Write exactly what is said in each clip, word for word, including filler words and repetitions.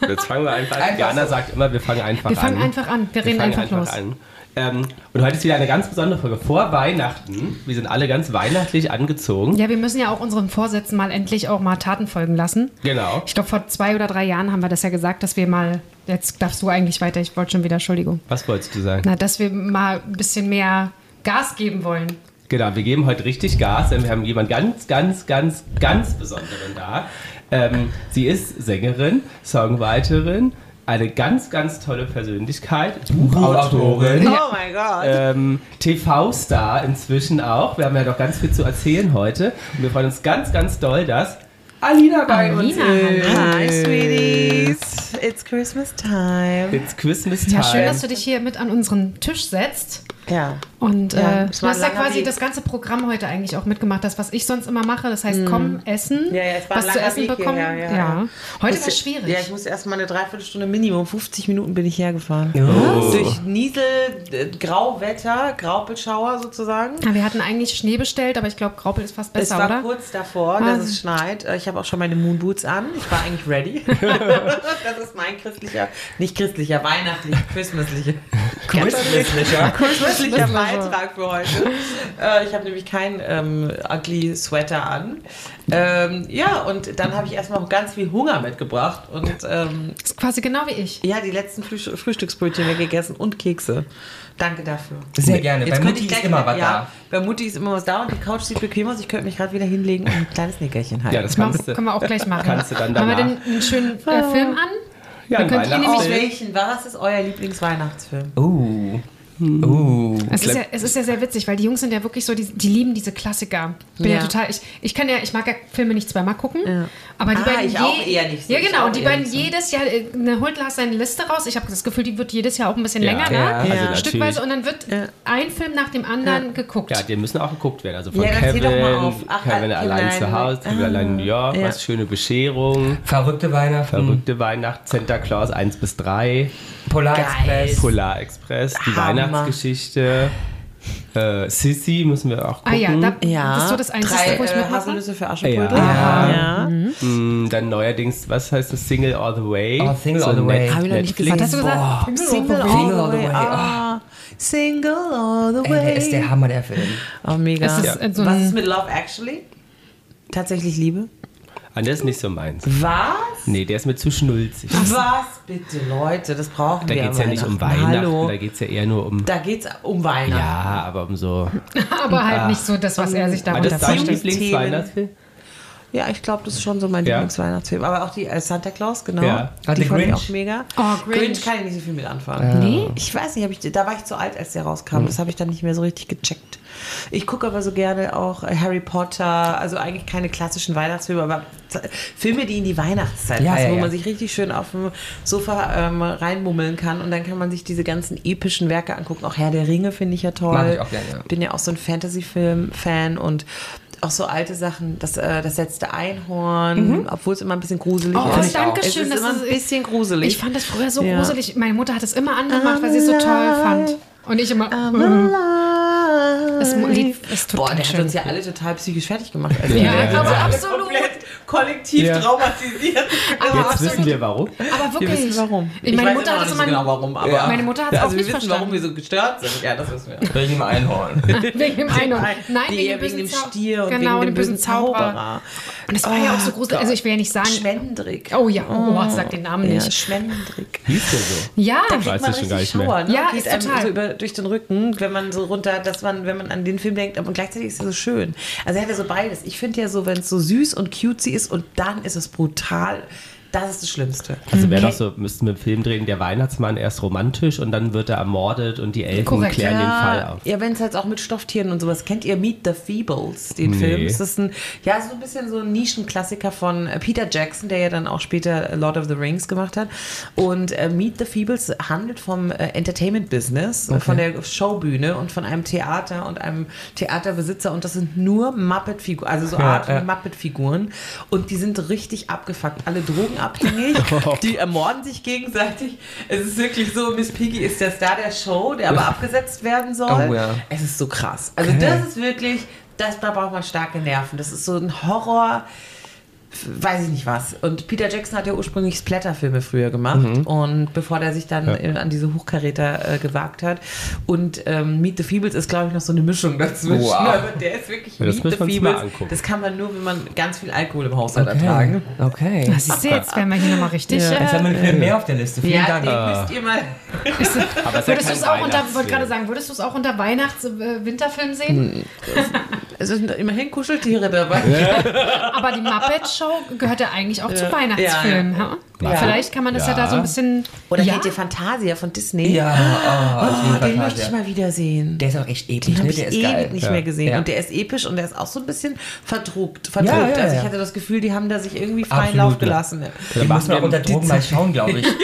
Jetzt fangen wir einfach an. Jana so. sagt immer, wir fangen einfach an. Wir fangen an. einfach an. Wir, wir reden einfach, einfach los. An. Ähm, und heute ist wieder eine ganz besondere Folge vor Weihnachten. Wir sind alle ganz weihnachtlich angezogen. Ja, wir müssen ja auch unseren Vorsätzen mal endlich auch mal Taten folgen lassen. Genau. Ich glaube, vor zwei oder drei Jahren haben wir das ja gesagt, dass wir mal, jetzt darfst du eigentlich weiter, ich wollte schon wieder, Entschuldigung. Was wolltest du sagen? Na, dass wir mal ein bisschen mehr Gas geben wollen. Genau, wir geben heute richtig Gas, denn wir haben jemanden ganz, ganz, ganz, ganz Besonderen da. Ähm, sie ist Sängerin, Songwriterin, eine ganz, ganz tolle Persönlichkeit, Buchautorin, oh mein Gott, ähm, T V-Star inzwischen auch. Wir haben ja noch ganz viel zu erzählen heute und wir freuen uns ganz, ganz doll, dass Alina bei Alina, uns ist. Hi, Sweeties. It's Christmas time. It's Christmas time. Ja, schön, dass du dich hier mit an unseren Tisch setzt. Ja. Und ja, äh, du hast ja quasi Weg. das ganze Programm heute eigentlich auch mitgemacht, das, was ich sonst immer mache. Das heißt, mm. komm, essen, ja, ja, es war was zu essen Weg bekommen. Hierher, ja, ja. ja. Heute war es schwierig. Ja, ich musste erst mal eine Dreiviertelstunde Minimum, fünfzig Minuten bin ich hergefahren. Oh. Durch Niesel, äh, Grauwetter, Graupelschauer sozusagen. Ja, wir hatten eigentlich Schnee bestellt, aber ich glaube, Graupel ist fast besser, oder? Es war oder? kurz davor, dass ah. es schneit. Ich habe auch schon meine Moonboots an. Ich war eigentlich ready. Das ist mein christlicher, nicht christlicher, weihnachtlicher, christmaslicher, christlicher, christlicher Beitrag für heute. Äh, ich habe nämlich keinen ähm, ugly Sweater an. Ähm, ja, und dann habe ich erstmal auch ganz viel Hunger mitgebracht. Und, ähm, das ist quasi genau wie ich. Ja, die letzten Früh- Frühstücksbrötchen weggegessen und Kekse. Danke dafür. Sehr gerne. Jetzt bei Mutti ist immer was ja, da. Bei Mutti ist immer was da und die Couch sieht bequem aus. Ich könnte mich gerade wieder hinlegen und ein kleines Nickerchen halten. Ja, das kannst du, können wir auch gleich machen. Kannst du dann danach. Haben wir denn einen schönen äh, Film an? Ja, dann könnt ihr nämlich Aus welchen? Was ist euer Lieblingsweihnachtsfilm? Oh. Uh, es, ist ja, es ist ja sehr witzig, weil die Jungs sind ja wirklich so, die, die lieben diese Klassiker. Bin ja. ja total, ich, ich kann ja, ich mag ja Filme nicht zweimal gucken, ja. aber die ah, beiden ich je, auch eher nicht so. Ja, genau, und die beiden so. jedes Jahr, ne, holt Lars seine Liste raus. Ich habe das Gefühl, die wird jedes Jahr auch ein bisschen ja, länger, ja, ne? also Stückweise und dann wird ja. ein Film nach dem anderen ja. geguckt. Ja, die müssen auch geguckt werden. Also von ja, Kevin, Ach, Kevin allein zu Hause, Kevin ah. allein in New York, was schöne Bescherung. Verrückte Weihnachten. Verrückte Weihnachten, Santa Claus eins bis drei. Polar Express. Polar Express, die Hammer. Weihnachtsgeschichte. Äh, Sissy müssen wir auch gucken. Ah ja, da, ja. das ist so das Einzige, Drei, wo ich äh, mitmache. Haselnüsse für Aschenbrödel. Ja. ja. Mhm. Mhm. Dann neuerdings, was heißt das? Single All the Way. Oh, Single so All the Way. Hab ich noch nicht gesagt. Was hast du gesagt? Boah. Single All, Single all the Way. Ah. Single All the Way. Ey, der ist der Hammer, der Film. Oh, mega. Ist ja. so was ist mit Love Actually? Tatsächlich Liebe? Ah, der ist nicht so meins. Was? Nee, der ist mir zu schnulzig. Was bitte, Leute, das brauchen da wir. Da geht es ja nicht um Weihnachten, Hallo. da geht es ja eher nur um... Da geht es um Weihnachten. Ja, aber um so... aber halt ah. nicht so das, was er sich darunter vorstellt. Das ist dein vorstellt. Lieblingsweihnachtsfilm? Ja, ich glaube, das ist schon so mein ja. Lieblingsweihnachtsfilm. Aber auch die äh, Santa Claus, genau. Ja. Die fand ich Grinch. auch mega. Oh, Grinch. Grinch kann ich nicht so viel mit anfangen. Äh. Nee? Ich weiß nicht, hab ich, da war ich zu alt, als der rauskam. Mhm. Das habe ich dann nicht mehr so richtig gecheckt. Ich gucke aber so gerne auch Harry Potter, also eigentlich keine klassischen Weihnachtsfilme, aber Filme, die in die Weihnachtszeit ja, passen, ja, wo ja. man sich richtig schön auf dem Sofa ähm, reinmummeln kann und dann kann man sich diese ganzen epischen Werke angucken. Auch Herr der Ringe finde ich ja toll. Mag ich auch gerne, ja. Bin ja auch so ein Fantasy-Film-Fan und auch so alte Sachen, das, äh, das letzte Einhorn, mhm. obwohl es immer ein bisschen gruselig oh, ist. danke es schön. ist Das immer ist ein bisschen gruselig. Ich fand das früher so ja. gruselig. Meine Mutter hat es immer angemacht, weil sie es so toll fand. Und ich immer... Mm. Das Lied ist total Boah, der schön. hat uns ja alle total psychisch fertig gemacht. Also ja, ja, ja, aber absolut. Komplett kollektiv ja. traumatisiert. Aber Jetzt absolut. wissen wir warum. Aber wirklich. Wir wissen warum. Ich meine weiß Mutter immer hat noch es nicht immer... genau warum, aber ja. Meine Mutter hat es also auch wir nicht wissen, verstanden. warum wir so gestört sind. Ja, das wissen wir. Wegen dem Einhorn. Wegen dem Einhorn. Nein, Die, wegen, wegen dem Zau- Stier und genau, wegen dem bösen Zauberer. Zauberer. Und es war oh, ja auch so gruselig. Also ich will ja nicht sagen... Schwendrick. Oh ja, oh, oh sag den Namen nicht. Ja, Schwendrick. Hieß der so? Ja. Da kriegt Weiß man ich schon richtig gar nicht mehr. Schauer, ne? Ja, Geht ist einem total. so über, durch den Rücken, wenn man so runter, dass man, wenn man an den Film denkt, aber gleichzeitig ist er so schön. Also er hat ja so beides. Ich finde ja so, wenn es so süß und cutesy ist und dann ist es brutal. Das ist das Schlimmste. Also wäre Okay. doch so, müssten wir einen Film drehen, der Weihnachtsmann erst romantisch und dann wird er ermordet und die Elfen Korrekt. klären den Fall Ja, auf. ja, wenn es halt auch mit Stofftieren und sowas. Kennt ihr Meet the Feebles, den Nee. Film? Das ist ein, ja, so ein bisschen so ein Nischenklassiker von äh, Peter Jackson, der ja dann auch später Lord of the Rings gemacht hat. Und äh, Meet the Feebles handelt vom äh, Entertainment-Business, Okay. äh, von der Showbühne und von einem Theater und einem Theaterbesitzer. Und das sind nur Muppet-Figuren, also so Ja, Art ja. Muppet-Figuren. Und die sind richtig abgefuckt, alle drogenabhängig. Die ermorden sich gegenseitig. Es ist wirklich so, Miss Piggy ist der Star der Show, der aber abgesetzt werden soll. Oh, ja. Es ist so krass. Also Okay. das ist wirklich, das, da braucht man starke Nerven. Das ist so ein Horror. weiß ich nicht was. Und Peter Jackson hat ja ursprünglich Splatter-Filme früher gemacht. Mhm. Und bevor der sich dann ja. an diese Hochkaräter äh, gewagt hat. Und ähm, Meet the Feebles ist, glaube ich, noch so eine Mischung dazwischen. Wow. Aber der ist wirklich ja, Meet the Feebles. Das kann man nur, wenn man ganz viel Alkohol im Haushalt okay. ertragen. Okay. Das ist jetzt, wenn wir hier nochmal richtig... Ja. Äh, Jetzt haben wir einen Film mehr auf der Liste. Vielen ja, Dank. Den uh. müsst ihr mal... Aber würdest du es auch unter, wollte gerade sagen, würdest du es auch unter Weihnachts-Winterfilm sehen? Es sind immerhin Kuscheltiere dabei. Ja. Aber die Muppet-Show gehört ja eigentlich auch ja. zu Weihnachtsfilmen. Ja, ja. Ja. Vielleicht kann man das ja. ja da so ein bisschen... Oder ja? kennt ihr Fantasia von Disney? Ja, oh, oh, den möchte ich mal wiedersehen. Der ist auch echt episch. Den habe ne? ich der ist ewig geil. nicht ja. mehr gesehen. Ja. Und der ist episch und der ist auch so ein bisschen verdruckt. verdruckt. Ja, ja, ja. Also ich hatte das Gefühl, die haben da sich irgendwie freien Absolut, Lauf ja. gelassen. Den muss man unter Drogen mal schauen, glaube ich.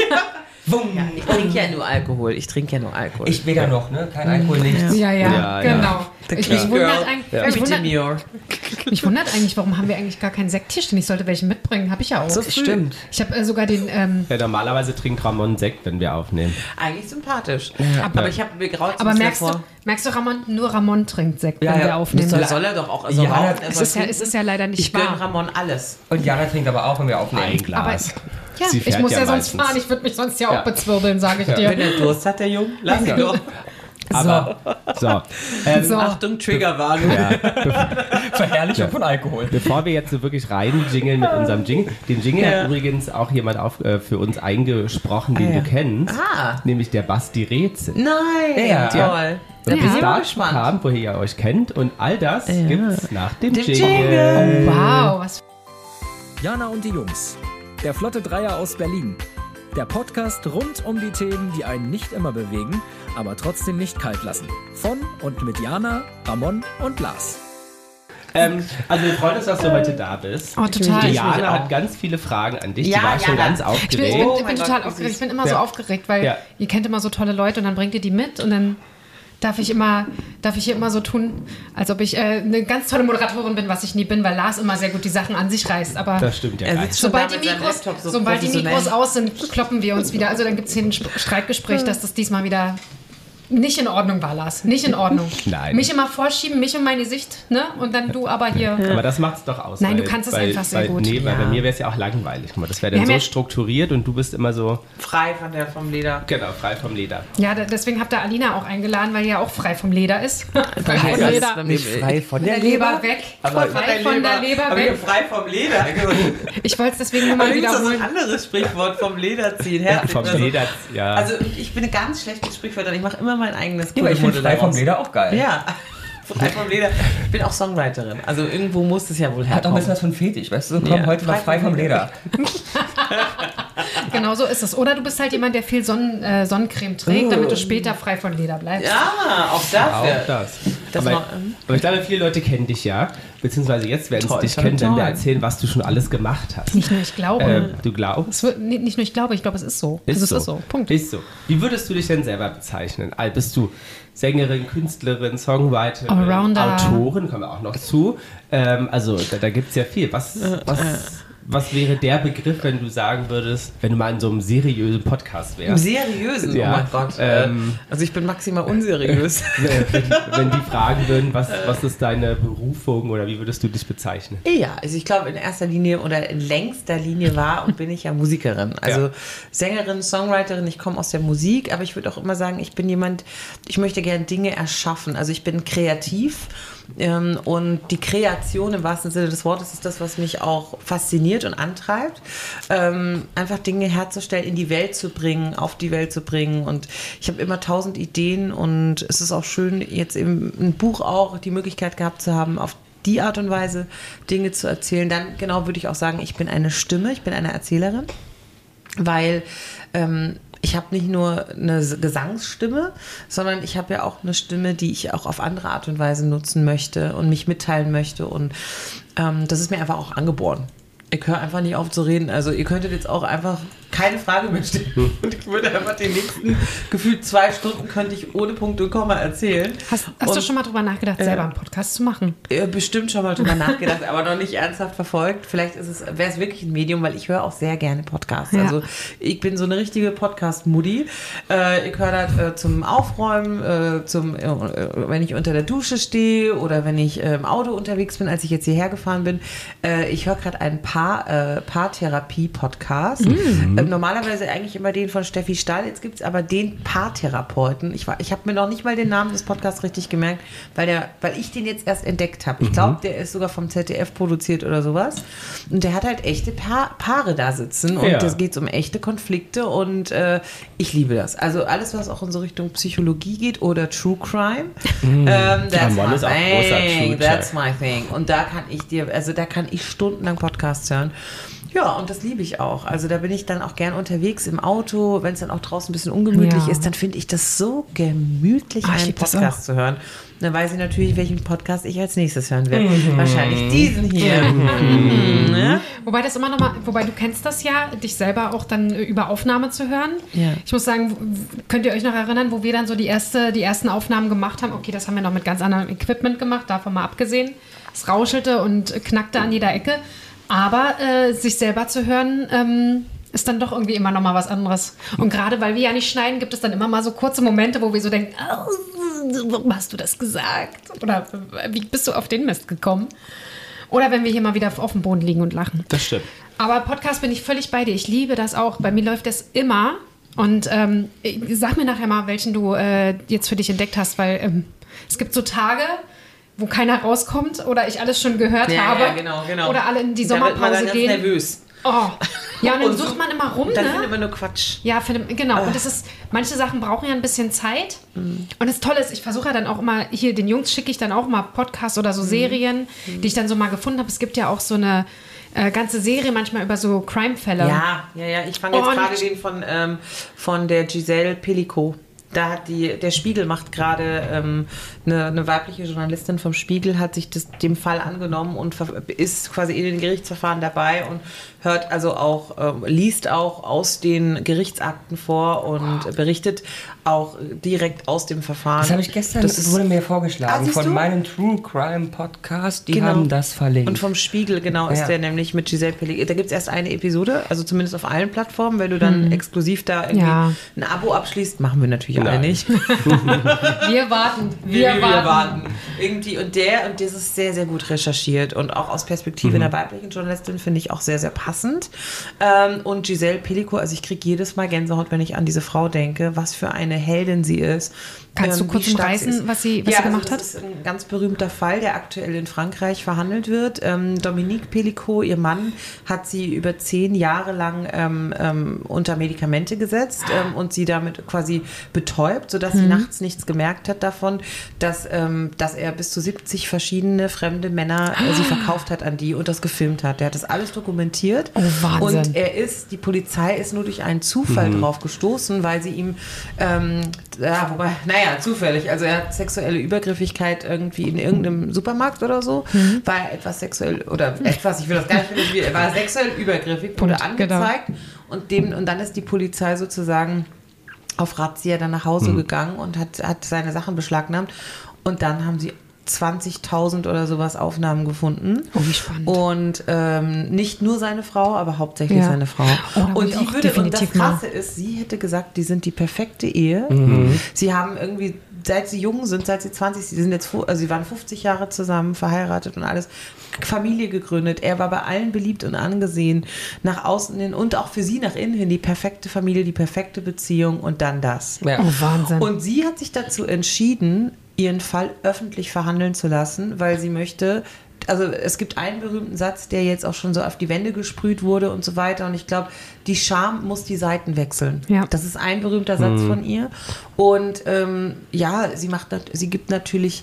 Ja, ich trinke ja nur Alkohol. Ich trinke ja nur Alkohol. Ich weder noch, ne? Kein Alkohol, nichts. Ja, ja, ja genau. Ja. Ich, mich, wundert eigentlich, ja. mich, wundert, mich wundert eigentlich, warum haben wir eigentlich gar keinen Sekttisch, denn ich sollte welchen mitbringen. Habe ich ja auch. So stimmt. Ich habe äh, sogar den... Ähm, ja, normalerweise trinkt Ramon Sekt, wenn wir aufnehmen. Eigentlich sympathisch. Ja. Aber ich habe mir graut. Aber merkst du, merkst du, Ramon, nur Ramon trinkt Sekt, ja, wenn ja. wir aufnehmen. Das soll er doch auch. Also ja, rauchen, es, ist ja, es ist ja leider nicht ich wahr. Ich gönne Ramon alles. Und Jana trinkt aber auch, wenn wir aufnehmen. Ein Glas. Aber, ja, Sie ich muss ja, ja sonst meistens. fahren. Ich würde mich sonst ja auch ja. bezwirbeln, sage ich dir. Wenn er Durst hat, der Junge, lass ihn doch. Aber, so. Ähm, so. Achtung, Triggerwarnung. Ja. Verherrlichung ja. von Alkohol. Bevor wir jetzt so wirklich rein jingeln mit unserem Jingle. Den Jingle ja. hat übrigens auch jemand auf, äh, für uns eingesprochen, den ah, ja. du kennst. Ah. Nämlich der Basti Rätsel. Nein, ja. toll. Und ja. bis dahin kam, woher ihr euch kennt. Und all das ja. gibt's nach dem Den Jingle. Jingle. Oh, wow. Was Jana und die Jungs. Der Flotte Dreier aus Berlin. Der Podcast rund um die Themen, die einen nicht immer bewegen, aber trotzdem nicht kalt lassen. Von und mit Jana, Ramon und Lars. Ähm, also wir freuen uns, dass du heute da bist. Oh, total. Die Jana hat ganz viele Fragen an dich. Ja, die war ja, schon ja. ganz Ich aufgeregt. bin, ich bin, Oh ich bin mein total Gott, aufgeregt. Ich bin immer ja. so aufgeregt, weil ja. ihr kennt immer so tolle Leute und dann bringt ihr die mit und dann darf ich immer, darf ich hier immer so tun, als ob ich äh, eine ganz tolle Moderatorin bin, was ich nie bin, weil Lars immer sehr gut die Sachen an sich reißt. Aber das stimmt ja gar nicht. Sobald, die Mikros, so sobald die Mikros aus sind, kloppen wir uns wieder. Also dann gibt es hier ein Streitgespräch, dass das diesmal wieder nicht in Ordnung war, Lars. Nicht in Ordnung. Nein. Mich immer vorschieben, mich und meine Sicht, ne? Und dann du aber hier. Ja. Aber das macht's doch aus. Nein, weil, du kannst es weil, einfach sehr weil, gut. Nee, weil ja. bei mir wäre es ja auch langweilig. Guck mal, das wäre dann so ja, strukturiert und du bist immer so... Frei von der, vom Leder. Genau, frei vom Leder. Ja, da, deswegen habt ihr Alina auch eingeladen, weil die ja auch frei vom Leder ist. Frei vom ja, Leder. Nicht frei von der, der Leber weg. Aber frei von der Leber aber weg. frei vom Leder. Ich wollte es deswegen nur mal aber wiederholen. Das ist ein anderes Sprichwort, vom Leder ziehen. Ja, vom also, Leder, ja. Also ich bin ganz schlecht mit Sprichwörtern. Ich mache immer mein eigenes ja, aber ich finde frei vom Leder auch geil. Ja, frei vom Leder. Ich bin auch Songwriterin. Also irgendwo muss es ja wohl herkommen. Hat auch ein bisschen was von Fetisch, weißt du? Komm, ja. heute mal frei vom Leder. Genau so ist es. Oder du bist halt jemand, der viel Sonnen, äh, Sonnencreme trägt, oh. damit du später frei von Leder bleibst. Ja, auch das. Auch ja. das. das aber, war, aber ich glaube, viele Leute kennen dich ja. Beziehungsweise jetzt werden sie dich toll, kennen, toll. wenn wir erzählen, was du schon alles gemacht hast. Nicht nur ich glaube. Ähm, du glaubst? Es wird, nee, nicht nur ich glaube, ich glaube, es ist so. Ist also, so. Es ist so. Punkt. Ist so. Wie würdest du dich denn selber bezeichnen? Also bist du Sängerin, Künstlerin, Songwriterin, Allrounder. Autorin, kommen wir auch noch zu. Ähm, also da, da gibt es ja viel. Was, was, was wäre der Begriff, wenn du sagen würdest, wenn du mal in so einem seriösen Podcast Im wärst? seriösen? Ja, Oh mein Gott. ähm, also ich bin maximal unseriös. wenn, wenn die fragen würden, was, was ist deine Berufung oder wie würdest du dich bezeichnen? Ja, also ich glaube in erster Linie oder in längster Linie war und bin ich ja Musikerin. Also Ja. Sängerin, Songwriterin, ich komme aus der Musik, aber ich würde auch immer sagen, ich bin jemand, ich möchte gerne Dinge erschaffen. Also ich bin kreativ ähm, und die Kreation im wahrsten Sinne des Wortes ist das, was mich auch fasziniert und antreibt. Ähm, einfach Dinge herzustellen, in die Welt zu bringen, auf die Welt zu bringen und ich habe immer tausend Ideen und es ist auch schön, jetzt eben ein Buch auch die Möglichkeit gehabt zu haben, auf die Art und Weise Dinge zu erzählen. Dann genau würde ich auch sagen, ich bin eine Stimme, ich bin eine Erzählerin, weil ähm, ich habe nicht nur eine Gesangsstimme, sondern ich habe ja auch eine Stimme, die ich auch auf andere Art und Weise nutzen möchte und mich mitteilen möchte und ähm, das ist mir einfach auch angeboren. Ich höre einfach nicht auf zu reden. Also ihr könntet jetzt auch einfach keine Frage mehr stellen. Und ich würde einfach die nächsten gefühlt zwei Stunden könnte ich ohne Punkt und Komma erzählen. Hast, hast und, du schon mal drüber nachgedacht, äh, selber einen Podcast zu machen? Ja, bestimmt schon mal drüber nachgedacht, aber noch nicht ernsthaft verfolgt. Vielleicht ist es, wäre es wirklich ein Medium, weil ich höre auch sehr gerne Podcasts. Ja. Also ich bin so eine richtige Podcast-Muddy. Äh, ich höre das äh, zum Aufräumen, äh, zum, äh, wenn ich unter der Dusche stehe oder wenn ich äh, im Auto unterwegs bin, als ich jetzt hierher gefahren bin. Äh, ich höre gerade einen Paar, äh, Paartherapie-Podcast. Mhm. Äh, normalerweise eigentlich immer den von Steffi Stahl. Jetzt gibt es aber den Paartherapeuten. Ich, war, ich habe mir noch nicht mal den Namen des Podcasts richtig gemerkt, weil, der, weil ich den jetzt erst entdeckt habe. Ich glaube, der ist sogar vom Z D F produziert oder sowas. Und der hat halt echte pa- Paare da sitzen und es Ja. geht um echte Konflikte und äh, ich liebe das. Also alles, was auch in so Richtung Psychologie geht oder True Crime. Mm. Ähm, that's Ramon my ist auch großer thing. True That's my thing. Und da kann ich dir, also da kann ich stundenlang Podcasts hören. Ja, und das liebe ich auch. Also da bin ich dann auch gern unterwegs im Auto. Wenn es dann auch draußen ein bisschen ungemütlich Ja. ist, dann finde ich das so gemütlich, Ah, ich einen lieb das Podcast zu hören. Und dann weiß ich natürlich, welchen Podcast ich als nächstes hören werde. Mhm. Wahrscheinlich diesen hier. Mhm. Ne? Wobei das immer noch mal, wobei du kennst das ja, dich selber auch dann über Aufnahme zu hören. Ja. Ich muss sagen, w- könnt ihr euch noch erinnern, wo wir dann so die, erste, die ersten Aufnahmen gemacht haben? Okay, das haben wir noch mit ganz anderem Equipment gemacht, davon mal abgesehen. Es rauschelte und knackte an jeder Ecke. Aber äh, sich selber zu hören, ähm, ist dann doch irgendwie immer noch mal was anderes. Und gerade weil wir ja nicht schneiden, gibt es dann immer mal so kurze Momente, wo wir so denken, oh, warum hast du das gesagt? Oder wie bist du auf den Mist gekommen? Oder wenn wir hier mal wieder auf dem Boden liegen und lachen. Das stimmt. Aber Podcast bin ich völlig bei dir. Ich liebe das auch. Bei mir läuft das immer. Und ähm, sag mir nachher mal, welchen du äh, jetzt für dich entdeckt hast, weil ähm, es gibt so Tage, wo keiner rauskommt oder ich alles schon gehört Ja, habe. ja, genau, genau. Oder alle in die Da wird man Sommerpause dann ganz gehen. nervös. Oh. Ja, und dann Und sucht so- man immer rum, Dann ne? findet man nur Quatsch. Ja, für den, genau. Und das ist, manche Sachen brauchen ja ein bisschen Zeit. Mhm. Und das Tolle ist, ich versuche ja dann auch immer, hier den Jungs schicke ich dann auch mal Podcasts oder Mhm. so Serien, die ich dann so mal gefunden habe. Es gibt ja auch so eine äh, ganze Serie manchmal über so Crime-Fälle. Ja, ja, ja. Ich fange jetzt Und- gerade den von, ähm, von der Giselle Pellico. Da hat die, der Spiegel macht gerade ähm, eine, eine weibliche Journalistin vom Spiegel, hat sich das, dem Fall angenommen und ver- ist quasi in den Gerichtsverfahren dabei und hört also auch, ähm, liest auch aus den Gerichtsakten vor und berichtet auch direkt aus dem Verfahren. Das habe ich gestern, Das das ist- wurde mir Ah, vorgeschlagen siehst von du? meinem True Crime Podcast, die Genau. haben das verlinkt. Und vom Spiegel, genau, ist Ja. der nämlich mit Giselle Pellico. Da gibt es erst eine Episode, also zumindest auf allen Plattformen. Wenn du dann exklusiv da irgendwie Ja. ein Abo abschließt, machen wir natürlich alle Nein. nicht. Wir warten. Wir, Wir, warten. warten. Irgendwie, und der, und das ist sehr, sehr gut recherchiert und auch aus Perspektive Mhm. einer weiblichen Journalistin finde ich auch sehr, sehr passend. Ähm, und Giselle Pellico, also ich kriege jedes Mal Gänsehaut, wenn ich an diese Frau denke, was für eine Heldin sie ist. Kannst du ähm, kurz wie stark umreißen, sie ist. was sie- was ja, sie gemacht also hat? das ist ein ganz berühmter Fall, der aktuell in Frankreich verhandelt wird. Ähm, Dominique Pellico, ihr Mann, hat sie über zehn Jahre lang ähm, ähm, unter Medikamente gesetzt ähm, und sie damit quasi betäubt, sodass Mhm. sie nachts nichts gemerkt hat davon, dass, ähm, dass er bis zu siebzig verschiedene fremde Männer äh, sie verkauft hat an die und das gefilmt hat. Der hat das alles dokumentiert. Oh, Wahnsinn. Und er ist, die Polizei ist nur durch einen Zufall drauf gestoßen, weil sie ihm, ähm, ja, wobei, naja, zufällig, also er hat sexuelle Übergriffigkeit irgendwie in irgendeinem Supermarkt oder so, war er etwas sexuell, oder etwas, ich will das gar nicht finden, er war sexuell übergriffig, wurde Und, angezeigt und, dem, und dann ist die Polizei sozusagen auf Razzia dann nach Hause gegangen und hat, hat seine Sachen beschlagnahmt und dann haben sie zwanzigtausend oder sowas Aufnahmen gefunden. Oh, wie spannend. Und ähm, nicht nur seine Frau, aber hauptsächlich Ja. seine Frau. Oh, da muss und ich die auch würde, und das definitiv mal. Krasse ist, sie hätte gesagt, die sind die perfekte Ehe. Sie haben irgendwie, seit sie jung sind, seit sie zwanzig, sie sind jetzt, fu- also sie waren fünfzig Jahre zusammen, verheiratet und alles, Familie gegründet. Er war bei allen beliebt und angesehen, nach außen hin und auch für sie nach innen hin, die perfekte Familie, die perfekte Beziehung und dann das. Ja. Oh, Wahnsinn. Und sie hat sich dazu entschieden, ihren Fall öffentlich verhandeln zu lassen, weil sie möchte, also es gibt einen berühmten Satz, der jetzt auch schon so auf die Wände gesprüht wurde und so weiter und ich glaube, die Scham muss die Seiten wechseln. Ja. Das ist ein berühmter Satz von ihr und ähm, ja, sie macht, nat- sie gibt natürlich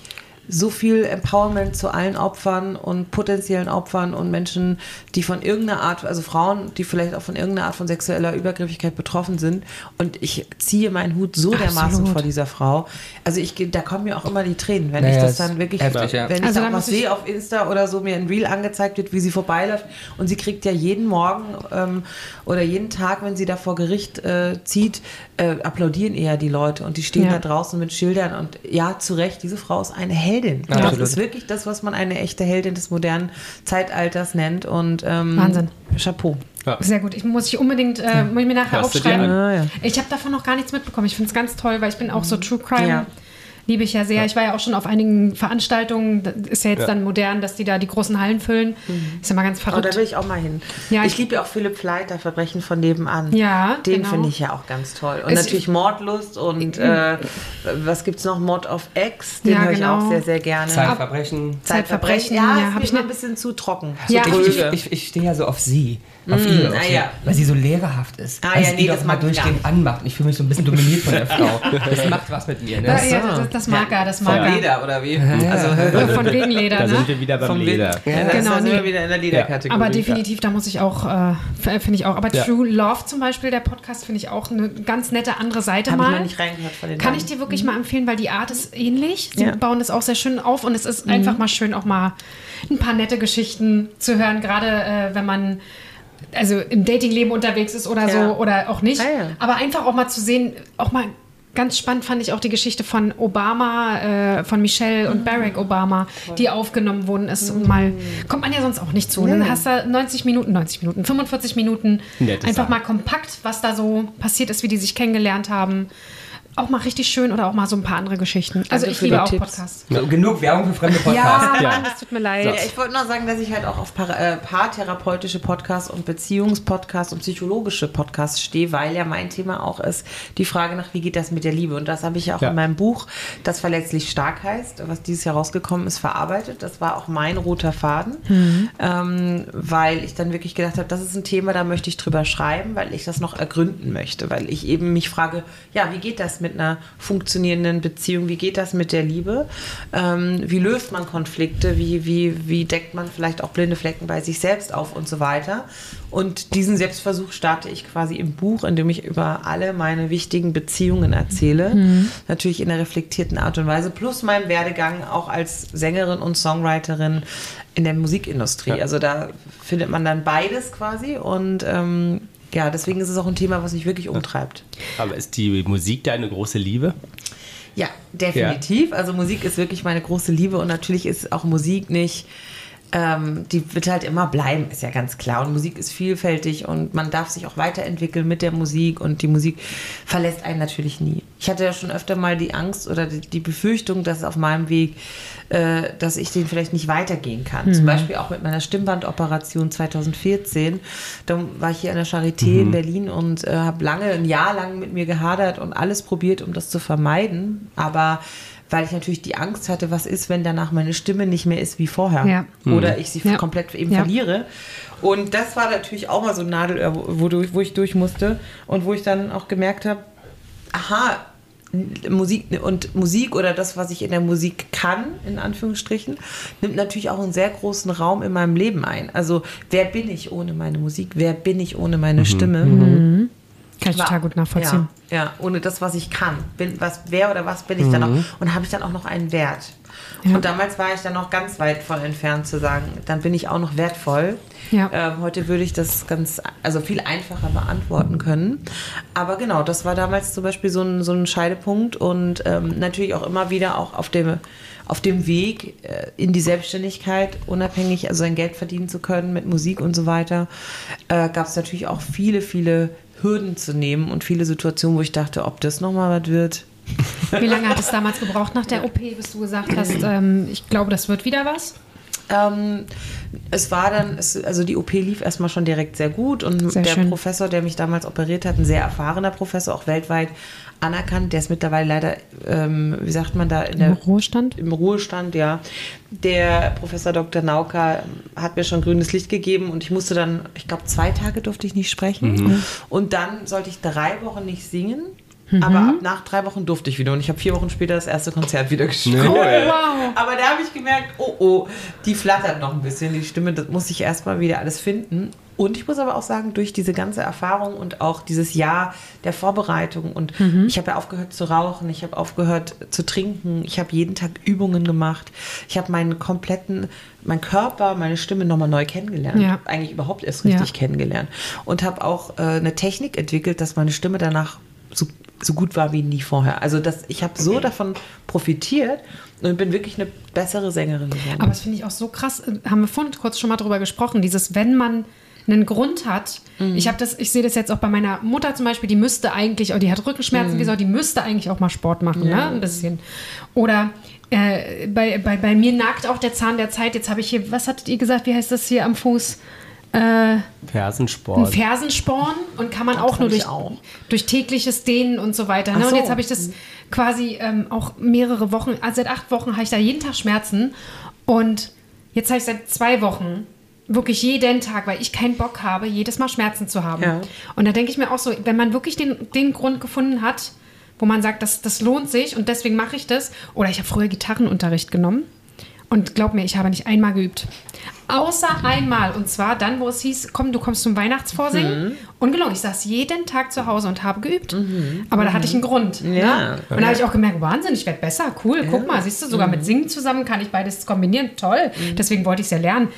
so viel Empowerment zu allen Opfern und potenziellen Opfern und Menschen, die von irgendeiner Art, also Frauen, die vielleicht auch von irgendeiner Art von sexueller Übergriffigkeit betroffen sind. Und ich ziehe meinen Hut so dermaßen Absolut. vor dieser Frau. Also ich, da kommen mir auch immer die Tränen, wenn Naja, ich das ist dann wirklich, heftig, ja. wenn ich Also dann da was muss ich- sehe auf Insta oder so, mir ein Reel angezeigt wird, wie sie vorbeiläuft. Und sie kriegt ja jeden Morgen ähm, oder jeden Tag, wenn sie da vor Gericht äh, zieht, äh, applaudieren eher die Leute. Und die stehen Ja. da draußen mit Schildern. Und ja, zu Recht, diese Frau ist eine Heldin. Das Absolut. ist wirklich das, was man eine echte Heldin des modernen Zeitalters nennt. Und ähm, Wahnsinn. Chapeau. Sehr gut. Ich muss ich unbedingt äh, muss ich mir nachher Hörst du dir aufschreiben. an? Ah, ja. Ich habe davon noch gar nichts mitbekommen. Ich finde es ganz toll, weil ich bin auch so True Crime. Ja. Liebe ich ja sehr. Ich war ja auch schon auf einigen Veranstaltungen. Das ist ja jetzt Ja. dann modern, dass die da die großen Hallen füllen. Ist ja mal ganz Oh, da verrückt. will ich auch mal hin. Ja, ich ich- liebe ja auch Philipp Fleiter, Verbrechen von nebenan. Ja, Den genau. finde ich ja auch ganz toll. Und Es- natürlich Mordlust und äh, was gibt's noch? Mord of X, den Ja, höre ich genau. auch sehr, sehr gerne. Zeitverbrechen. Zeitverbrechen, ja, ja, ist hab mir ich immer ne- ein bisschen zu trocken. Ja. Zu Ich, dröge. ich, ich, ich stehe ja so auf sie. Auf Mm, ihre, ah, auf ja. sie, weil sie so lehrerhaft ist. Ah, weil ja, sie nee, die das doch mag mal ich gar durchgehend nicht. anmacht. Ich fühle mich so ein bisschen dominiert von der Frau. Das macht was mit mir. Ne? Ja, ja, das, das mag er, das mag Von er. Leder, oder wie? Also, von wegen Leder, Da ne? sind wir wieder beim Vom Leder. Ja, das Genau, ist nee. wir wieder in der Lederkategorie. Aber definitiv, da muss ich auch, äh, finde ich auch. Aber Ja. True Love zum Beispiel, der Podcast, finde ich auch eine ganz nette andere Seite Habe ich mal. mal nicht reingehört von den Kann Damen. ich dir wirklich mal empfehlen, weil die Art ist ähnlich. Sie Ja. bauen das auch sehr schön auf und es ist einfach mal schön, auch mal ein paar nette Geschichten zu hören, gerade äh, wenn man also im Datingleben unterwegs ist oder Ja. so oder auch nicht. Ah, ja. Aber einfach auch mal zu sehen, auch mal ganz spannend fand ich auch die Geschichte von Obama, äh, von Michelle und Barack Obama, die aufgenommen worden ist. Und mal, kommt man ja sonst auch nicht zu. Dann hast du neunzig Minuten, neunzig Minuten, fünfundvierzig Minuten, Nette einfach Sache. mal kompakt, was da so passiert ist, wie die sich kennengelernt haben. Auch mal richtig schön oder auch mal so ein paar andere Geschichten. Also Danke ich für liebe die auch Tipps. Podcasts. So, genug Werbung für fremde Podcasts. Ja, Ja. Mann, das tut mir leid. Ja, ich wollte nur sagen, dass ich halt auch auf Paar, äh, paartherapeutische Podcasts und Beziehungspodcasts und psychologische Podcasts stehe, weil ja mein Thema auch ist die Frage nach, wie geht das mit der Liebe? Und das habe ich ja auch Ja. in meinem Buch, das verletzlich stark heißt, was dieses Jahr rausgekommen ist, verarbeitet. Das war auch mein roter Faden, ähm, weil ich dann wirklich gedacht habe, das ist ein Thema, da möchte ich drüber schreiben, weil ich das noch ergründen möchte, weil ich eben mich frage, ja, wie geht das mit einer funktionierenden Beziehung, wie geht das mit der Liebe? Ähm, wie löst man Konflikte? Wie, wie, wie deckt man vielleicht auch blinde Flecken bei sich selbst auf und so weiter? Und diesen Selbstversuch starte ich quasi im Buch, in dem ich über alle meine wichtigen Beziehungen erzähle. Natürlich in einer reflektierten Art und Weise, plus meinem Werdegang auch als Sängerin und Songwriterin in der Musikindustrie. Ja. Also da findet man dann beides quasi und ähm, ja, deswegen ist es auch ein Thema, was mich wirklich umtreibt. Aber ist die Musik deine große Liebe? Ja, definitiv. Also Musik ist wirklich meine große Liebe und natürlich ist auch Musik nicht, ähm, die wird halt immer bleiben, ist ja ganz klar. Und Musik ist vielfältig und man darf sich auch weiterentwickeln mit der Musik und die Musik verlässt einen natürlich nie. Ich hatte ja schon öfter mal die Angst oder die, die Befürchtung, dass auf meinem Weg, äh, dass ich den vielleicht nicht weitergehen kann. Mhm. Zum Beispiel auch mit meiner Stimmbandoperation zweitausendvierzehn. Da war ich hier an der Charité Mhm. in Berlin und äh, habe lange, ein Jahr lang mit mir gehadert und alles probiert, um das zu vermeiden. Aber weil ich natürlich die Angst hatte, was ist, wenn danach meine Stimme nicht mehr ist wie vorher. Ja. Oder ich sie Ja. komplett eben Ja. verliere. Und das war natürlich auch mal so ein Nadelöhr, wo, wo, du- wo ich durch musste und wo ich dann auch gemerkt habe, aha, Musik und Musik oder das, was ich in der Musik kann, in Anführungsstrichen, nimmt natürlich auch einen sehr großen Raum in meinem Leben ein. Also wer bin ich ohne meine Musik? Wer bin ich ohne meine Stimme? Kann ich total gut nachvollziehen. Ja, ja, ohne das, was ich kann. Bin, was, wer oder was bin ich dann noch? Und habe ich dann auch noch einen Wert? Ja. Und damals war ich dann noch ganz weit von entfernt zu sagen, dann bin ich auch noch wertvoll. Ja. Ähm, heute würde ich das ganz, also viel einfacher beantworten können. Aber genau, das war damals zum Beispiel so ein, so ein Scheidepunkt und ähm, natürlich auch immer wieder auch auf dem, auf dem Weg äh, in die Selbstständigkeit, unabhängig, also sein Geld verdienen zu können mit Musik und so weiter, äh, gab es natürlich auch viele, viele Hürden zu nehmen und viele Situationen, wo ich dachte, ob das nochmal was wird. Wie lange hat es damals gebraucht nach der O P, bis du gesagt hast, ähm, ich glaube, das wird wieder was? Ähm, es war dann, es, also die O P lief erstmal schon direkt sehr gut und Sehr der schön. Professor, der mich damals operiert hat, ein sehr erfahrener Professor, auch weltweit anerkannt, der ist mittlerweile leider, ähm, wie sagt man da, in Im der Ruhestand? im Ruhestand, ja. Der Professor Doktor Nauka hat mir schon grünes Licht gegeben und ich musste dann, ich glaube, zwei Tage durfte ich nicht sprechen. Und dann sollte ich drei Wochen nicht singen. Mhm. Aber ab nach drei Wochen durfte ich wieder. Und ich habe vier Wochen später das erste Konzert wieder gespielt. Cool. Wow. Aber da habe ich gemerkt, oh oh, die flattert noch ein bisschen. Die Stimme, das muss ich erstmal wieder alles finden. Und ich muss aber auch sagen, durch diese ganze Erfahrung und auch dieses Jahr der Vorbereitung und mhm. ich habe ja aufgehört zu rauchen, ich habe aufgehört zu trinken, ich habe jeden Tag Übungen gemacht, ich habe meinen kompletten, meinen Körper, meine Stimme nochmal neu kennengelernt, ja. eigentlich überhaupt erst richtig ja. kennengelernt und habe auch äh, eine Technik entwickelt, dass meine Stimme danach so, so gut war wie nie vorher. Also das, ich habe so davon profitiert und bin wirklich eine bessere Sängerin geworden. Aber das finde ich auch so krass, haben wir vorhin kurz schon mal drüber gesprochen, dieses, wenn man einen Grund hat. Mhm. Ich habe das, ich sehe das jetzt auch bei meiner Mutter zum Beispiel, die müsste eigentlich, oh, die hat Rückenschmerzen, mhm. wie soll, die müsste eigentlich auch mal Sport machen, ja. ne? Ein bisschen. Oder äh, bei, bei, bei mir nagt auch der Zahn der Zeit. Jetzt habe ich hier, was hattet ihr gesagt, wie heißt das hier am Fuß? Äh, Fersensporn. Ein Fersensporn und kann man das auch nur durch, auch. durch tägliches Dehnen und so weiter. Ne? So. Und jetzt habe ich das quasi ähm, auch mehrere Wochen, also seit acht Wochen habe ich da jeden Tag Schmerzen und jetzt habe ich seit zwei Wochen wirklich jeden Tag, weil ich keinen Bock habe, jedes Mal Schmerzen zu haben. Ja. Und da denke ich mir auch so, wenn man wirklich den, den Grund gefunden hat, wo man sagt, das, das lohnt sich und deswegen mache ich das. Oder ich habe früher Gitarrenunterricht genommen und glaub mir, ich habe nicht einmal geübt. Außer einmal. Und zwar dann, wo es hieß, komm, du kommst zum Weihnachtsvorsingen. Mhm. Ungelogen, ich saß jeden Tag zu Hause und habe geübt. Mhm. Aber da hatte ich einen Grund. Ja. Ne? Und da habe ich auch gemerkt, Wahnsinn, ich werde besser. Cool, ja. Guck mal, siehst du, sogar mhm. mit Singen zusammen kann ich beides kombinieren. Toll. Mhm. Deswegen wollte ich es ja lernen.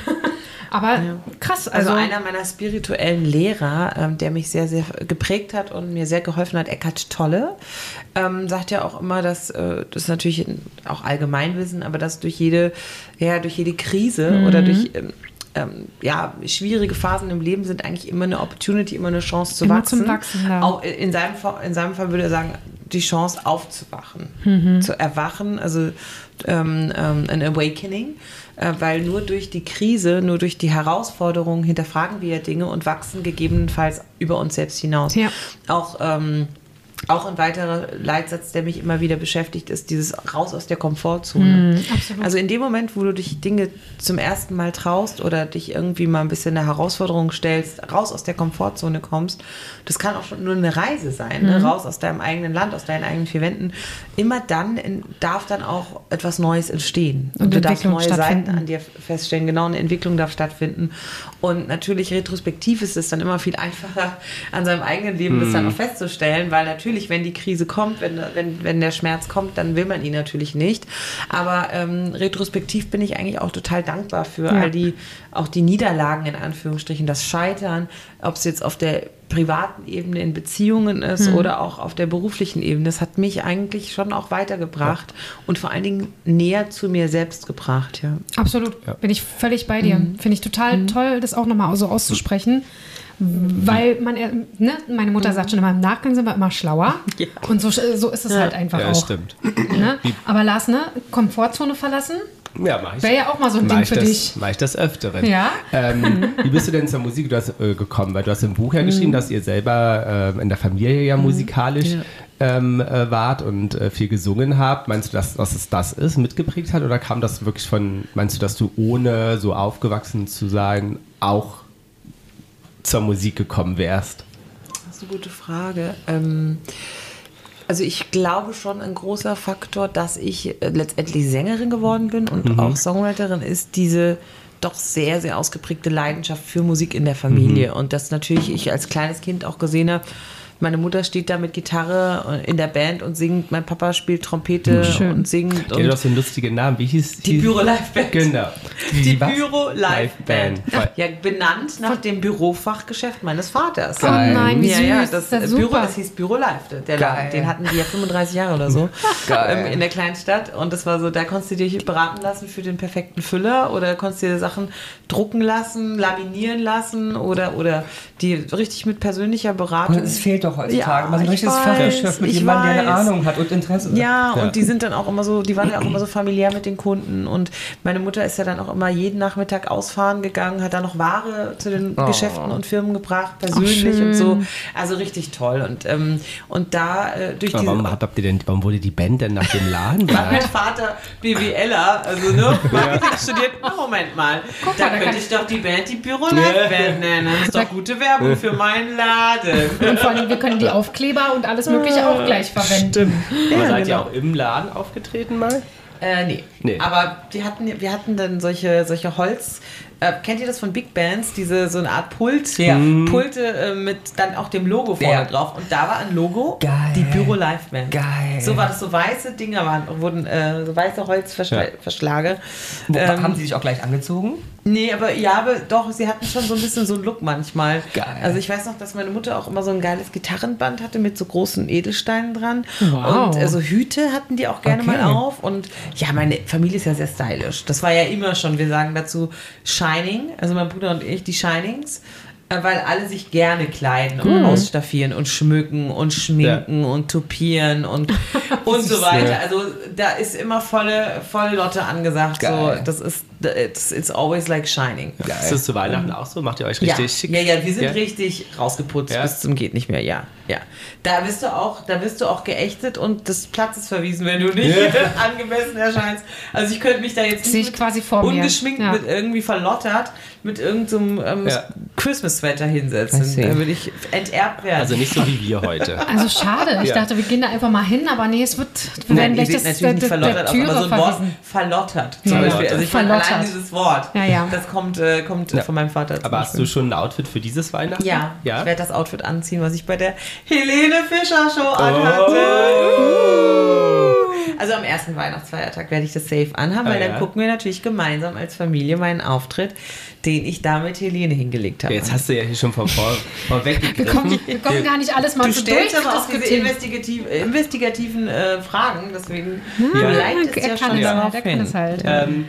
Aber ja. krass. Also, also einer meiner spirituellen Lehrer, ähm, der mich sehr, sehr geprägt hat und mir sehr geholfen hat, Eckhart Tolle, ähm, sagt ja auch immer, dass, äh, das ist natürlich auch Allgemeinwissen, aber dass durch jede, ja, durch jede Krise mhm. oder durch ähm, ähm, ja, schwierige Phasen im Leben sind eigentlich immer eine Opportunity, immer eine Chance zu immer wachsen. Zum Wachsen ja. Auch in seinem, in seinem Fall würde er sagen, die Chance aufzuwachen, mhm. zu erwachen, also ähm, ähm, ein Awakening. Weil nur durch die Krise, nur durch die Herausforderungen hinterfragen wir ja Dinge und wachsen gegebenenfalls über uns selbst hinaus. Ja. Auch, ähm, auch ein weiterer Leitsatz, der mich immer wieder beschäftigt, ist dieses raus aus der Komfortzone. Mm, absolut. Also in dem Moment, wo du dich Dinge zum ersten Mal traust oder dich irgendwie mal ein bisschen eine Herausforderung stellst, raus aus der Komfortzone kommst, das kann auch schon nur eine Reise sein, ne? Mhm. Raus aus deinem eigenen Land, aus deinen eigenen vier Wänden. Immer dann in, darf dann auch etwas Neues entstehen. Und, und du darfst neue Seiten an dir feststellen. Genau, eine Entwicklung darf stattfinden. Und natürlich retrospektiv ist es dann immer viel einfacher, an seinem eigenen Leben mhm. das dann auch festzustellen, weil natürlich wenn die Krise kommt, wenn, wenn, wenn der Schmerz kommt, dann will man ihn natürlich nicht. Aber ähm, retrospektiv bin ich eigentlich auch total dankbar für ja. all die, auch die Niederlagen in Anführungsstrichen, das Scheitern, ob es jetzt auf der privaten Ebene in Beziehungen ist mhm. oder auch auf der beruflichen Ebene. Das hat mich eigentlich schon auch weitergebracht ja. und vor allen Dingen näher zu mir selbst gebracht. Ja. Absolut, ja. Bin ich völlig bei dir. Mhm. Finde ich total mhm. toll, das auch nochmal so auszusprechen. Weil man, ne, meine Mutter sagt schon immer, im Nachgang sind wir immer schlauer. Ja. Und so, so ist es ja. halt einfach ja, auch. Stimmt. Ne? Aber Lars, ne, Komfortzone verlassen, ja, mach ich. wäre ja auch mal so ein mach Ding für das, dich. Mach ich das Öfteren. Ja? Ähm, wie bist du denn zur Musik du hast, äh, gekommen? Weil du hast im Buch ja geschrieben, mhm. dass ihr selber äh, in der Familie ja musikalisch ja. Ähm, äh, wart und äh, viel gesungen habt. Meinst du, dass, dass es das ist, mitgeprägt hat? Oder kam das wirklich von, meinst du, dass du ohne so aufgewachsen zu sein auch zur Musik gekommen wärst? Das ist eine gute Frage. Ähm, also ich glaube schon, ein großer Faktor, dass ich äh, letztendlich Sängerin geworden bin und mhm. auch Songwriterin, ist diese doch sehr, sehr ausgeprägte Leidenschaft für Musik in der Familie. Mhm. Und das natürlich ich als kleines Kind auch gesehen habe. Meine Mutter steht da mit Gitarre in der Band und singt. Mein Papa spielt Trompete Schön. und singt. Ja, du hast so einen lustigen Namen. Wie hieß die? Die Büro Live Band. Genau. Die, die Büro Live Band. Band. Ja, benannt nach dem Bürofachgeschäft meines Vaters. Oh nein, wie ja, süß. ja, das, das Büro, super. das hieß Büro Live. Der Laden, den hatten die ja fünfunddreißig Jahre oder so. Geil. In der kleinen Stadt. Und das war so, da konntest du dich beraten lassen für den perfekten Füller oder konntest dir Sachen drucken lassen, laminieren lassen oder, oder die richtig mit persönlicher Beratung. Und es fehlt doch heutzutage. Ja, Man ein richtiges Fachgeschäft mit jemandem, der eine Ahnung hat und Interesse. Ja, ja, und die sind dann auch immer so, die waren ja auch immer so familiär mit den Kunden. Und meine Mutter ist ja dann auch immer jeden Nachmittag ausfahren gegangen, hat da noch Ware zu den oh. Geschäften und Firmen gebracht, persönlich Ach, und so. Also richtig toll. Und, ähm, und da äh, durch diese... Warum, habt ihr denn, warum wurde die Band denn nach dem Laden? Weil mein Vater BWLer, also ne, Marketing studiert. Na, Moment mal, Guck da mal, könnte ich doch die Band die Büro Live Band nennen. Das ist doch gute Werbung für meinen Laden. Und vor allem, wir können die Aufkleber und alles mögliche auch gleich verwenden. Aber Ja, seid ihr genau. auch im Laden aufgetreten mal? Äh, nee. Nee. Aber die hatten, wir hatten dann solche, solche Holz... Äh, kennt ihr das von Big Bands? Diese, so eine Art Pult, Ja. Pulte äh, mit dann auch dem Logo vorne Ja. drauf. Und da war ein Logo, Geil. die Büro Live Band. Geil. So war das, so weiße Dinger waren, wurden, äh, so weiße Holzverschläge. Ja. Wo, Ähm, haben sie sich auch gleich angezogen? Nee, aber ja, aber doch, sie hatten schon so ein bisschen so einen Look manchmal. Geil. Also ich weiß noch, dass meine Mutter auch immer so ein geiles Gitarrenband hatte mit so großen Edelsteinen dran. Wow. Und äh, so Hüte hatten die auch gerne Okay. mal auf. Und ja, meine Familie ist ja sehr stylisch. Das war ja immer schon, wir sagen dazu Shining, also mein Bruder und ich, die Shinings. äh, Weil alle sich gerne kleiden und ausstaffieren und schmücken und schminken und tupieren und, und so weiter. Also da ist immer volle, volle Lotte angesagt. So, Geil. das ist it's, it's always like shining. Ist das zu Weihnachten auch so? Macht ihr euch Ja, richtig schick? ja, ja, wir sind Ja? richtig rausgeputzt Ja. bis zum geht nicht mehr. Ja, ja. Da wirst du auch, da wirst du auch geächtet und des Platzes verwiesen, wenn du nicht angemessen erscheinst. Also ich könnte mich da jetzt Sehe nicht ich quasi vor mir. ungeschminkt Ja. mit irgendwie verlottert mit irgendeinem ähm, Ja. Christmas-Sweater I hinsetzen. see. Da würde ich enterbt werden. Also nicht so wie wir heute. Also schade. Ich Ja. dachte, wir gehen da einfach mal hin, aber nee, es wird, wir Nein, werden ihr gleich seht das, natürlich nicht der, der verlottert, Türe aber so ein Wort verwiesen. verlottert zum Ja, Beispiel. ja. Also ich meine, allein Verlottert. dieses Wort, Ja, ja. das kommt, äh, kommt von meinem Vater. zum Aber hast Beispiel. du schon ein Outfit für dieses Weihnachten? Ja, Ja? ich werde das Outfit anziehen, was ich bei der Helene Fischer Show anhatte. Also am ersten Weihnachtsfeiertag werde ich das safe anhaben, weil Ah, dann ja. gucken wir natürlich gemeinsam als Familie meinen Auftritt, den ich da mit Helene hingelegt habe. Jetzt hast du ja hier schon vor, vor, vorweg Wir kommen, wir kommen gar nicht alles mal Du so stellst aber auch diese durchdiskutieren. investigativ, investigativen äh, Fragen, deswegen Ja. leitet es er ja kann schon es darauf halt, er kann hin. es halt. Ähm,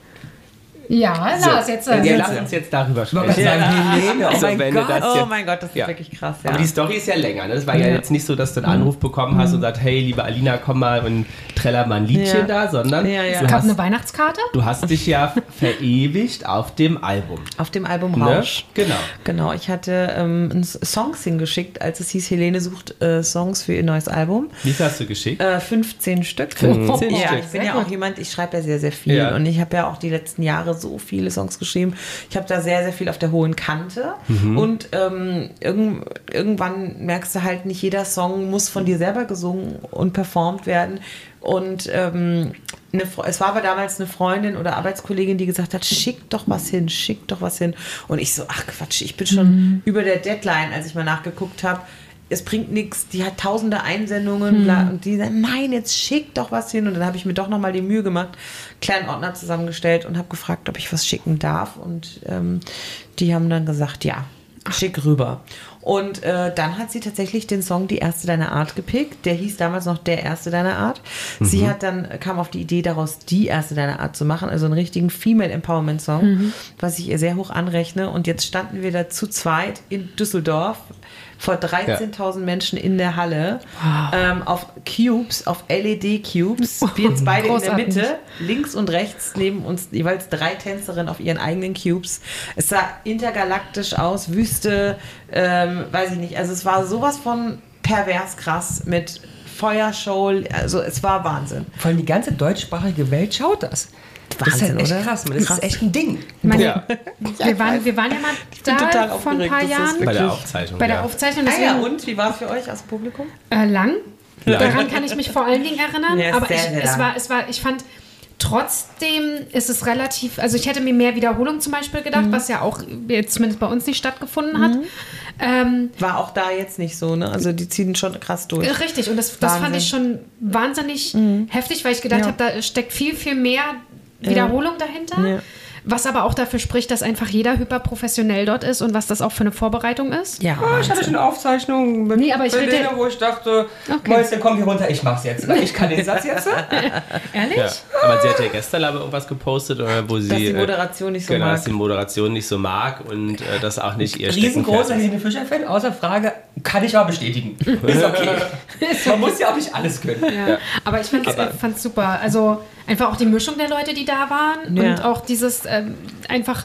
Ja, so, Lars, jetzt. jetzt Äh, lass uns jetzt darüber Ich wollte sprechen. gerade sagen, Helene, oh Also, mein wenn du Gott. das Oh jetzt- mein Gott, das ist Ja. wirklich krass. Ja. Aber die Story ist ja länger. Ne? Das war ja, Ja. jetzt nicht so, dass du einen Anruf bekommen hast und sagst, hey, liebe Alina, komm mal und treller mal ein Liedchen Ja. da, sondern Ja, ja. Du, es gab eine hast, Weihnachtskarte. du hast dich ja verewigt auf dem Album. Auf dem Album Ne? Rausch. Genau. Genau, ich hatte ähm, einen Songs hingeschickt, als es hieß, Helene sucht äh, Songs für ihr neues Album. Wie viel hast du geschickt? Äh, fünfzehn Stück. fünfzehn ja, Stück. ich bin Sehr ja gut. auch jemand, ich schreibe ja sehr, sehr viel. Ja. Und ich habe ja auch die letzten Jahre so viele Songs geschrieben. Ich habe da sehr, sehr viel auf der hohen Kante. Und ähm, irgend, irgendwann merkst du halt, nicht jeder Song muss von dir selber gesungen und performt werden. Und ähm, eine, Fre- es war aber damals eine Freundin oder Arbeitskollegin, die gesagt hat, schick doch was hin, schick doch was hin. Und ich so, ach Quatsch, ich bin schon über der Deadline, als ich mal nachgeguckt habe. Es bringt nichts, die hat tausende Einsendungen bla, und die sagen, nein, jetzt schick doch was hin. Und dann habe ich mir doch nochmal die Mühe gemacht, kleinen Ordner zusammengestellt und habe gefragt, ob ich was schicken darf. Und ähm, die haben dann gesagt, ja, schick rüber. Und äh, dann hat sie tatsächlich den Song Die Erste Deiner Art gepickt. Der hieß damals noch Der Erste Deiner Art. Sie hat dann, kam auf die Idee, daraus Die Erste Deiner Art zu machen, also einen richtigen Female Empowerment Song, was ich ihr sehr hoch anrechne. Und jetzt standen wir da zu zweit in Düsseldorf vor dreizehntausend Menschen in der Halle ähm, auf Cubes, auf L E D-Cubes. Wir jetzt beide Großartig. in der Mitte, links und rechts neben uns jeweils drei Tänzerinnen auf ihren eigenen Cubes. Es sah intergalaktisch aus, Wüste, ähm, weiß ich nicht. Also es war sowas von pervers krass mit Feuershow. Also es war Wahnsinn. Vor allem die ganze deutschsprachige Welt schaut das. Das ist Wahnsinn, halt echt oder? krass. Man. Das Krass. ist echt ein Ding. Meine, Ja. wir, waren, wir waren ja mal bin total da vor ein aufgeregt, paar das ist Jahren. wirklich- Bei der Aufzeichnung. Bei der ja. Aufzeichnung. Ah ja, Deswegen, und wie war es für euch aus dem Publikum? äh, lang. Daran kann ich mich vor allen Dingen erinnern. Ja, aber sehr, ich, sehr es lang. war, es war, ich fand, trotzdem ist es relativ, also ich hätte mir mehr Wiederholung zum Beispiel gedacht, Mhm. was ja auch jetzt zumindest bei uns nicht stattgefunden hat. Ähm, War auch da jetzt nicht so, ne? Also die ziehen schon krass durch. Richtig, und das, das fand Wahnsinn. ich schon wahnsinnig heftig, weil ich gedacht Ja. habe, da steckt viel, viel mehr Wiederholung dahinter. Ja. Was aber auch dafür spricht, dass einfach jeder hyperprofessionell dort ist und was das auch für eine Vorbereitung ist. Ja, Ah, ich hatte schon eine Aufzeichnung mit Nee, aber ich Helene, rede- wo ich dachte, Okay. Mäuschen, komm hier runter, ich mach's jetzt. Ich kann den Satz jetzt. Ehrlich? Ja. Aber sie hat ja gestern aber irgendwas gepostet, oder, wo sie. dass die äh, Moderation nicht so Genau, mag. dass die Moderation nicht so mag und äh, das auch nicht ihr Riesengroßer Steckenpferd ist. Helene Fischer-Fan, außer Frage, kann ich mal bestätigen. Ist okay. Man muss ja auch nicht alles können. Ja. Aber ich fand es super. Also einfach auch die Mischung der Leute, die da waren Ja. und auch dieses ähm, einfach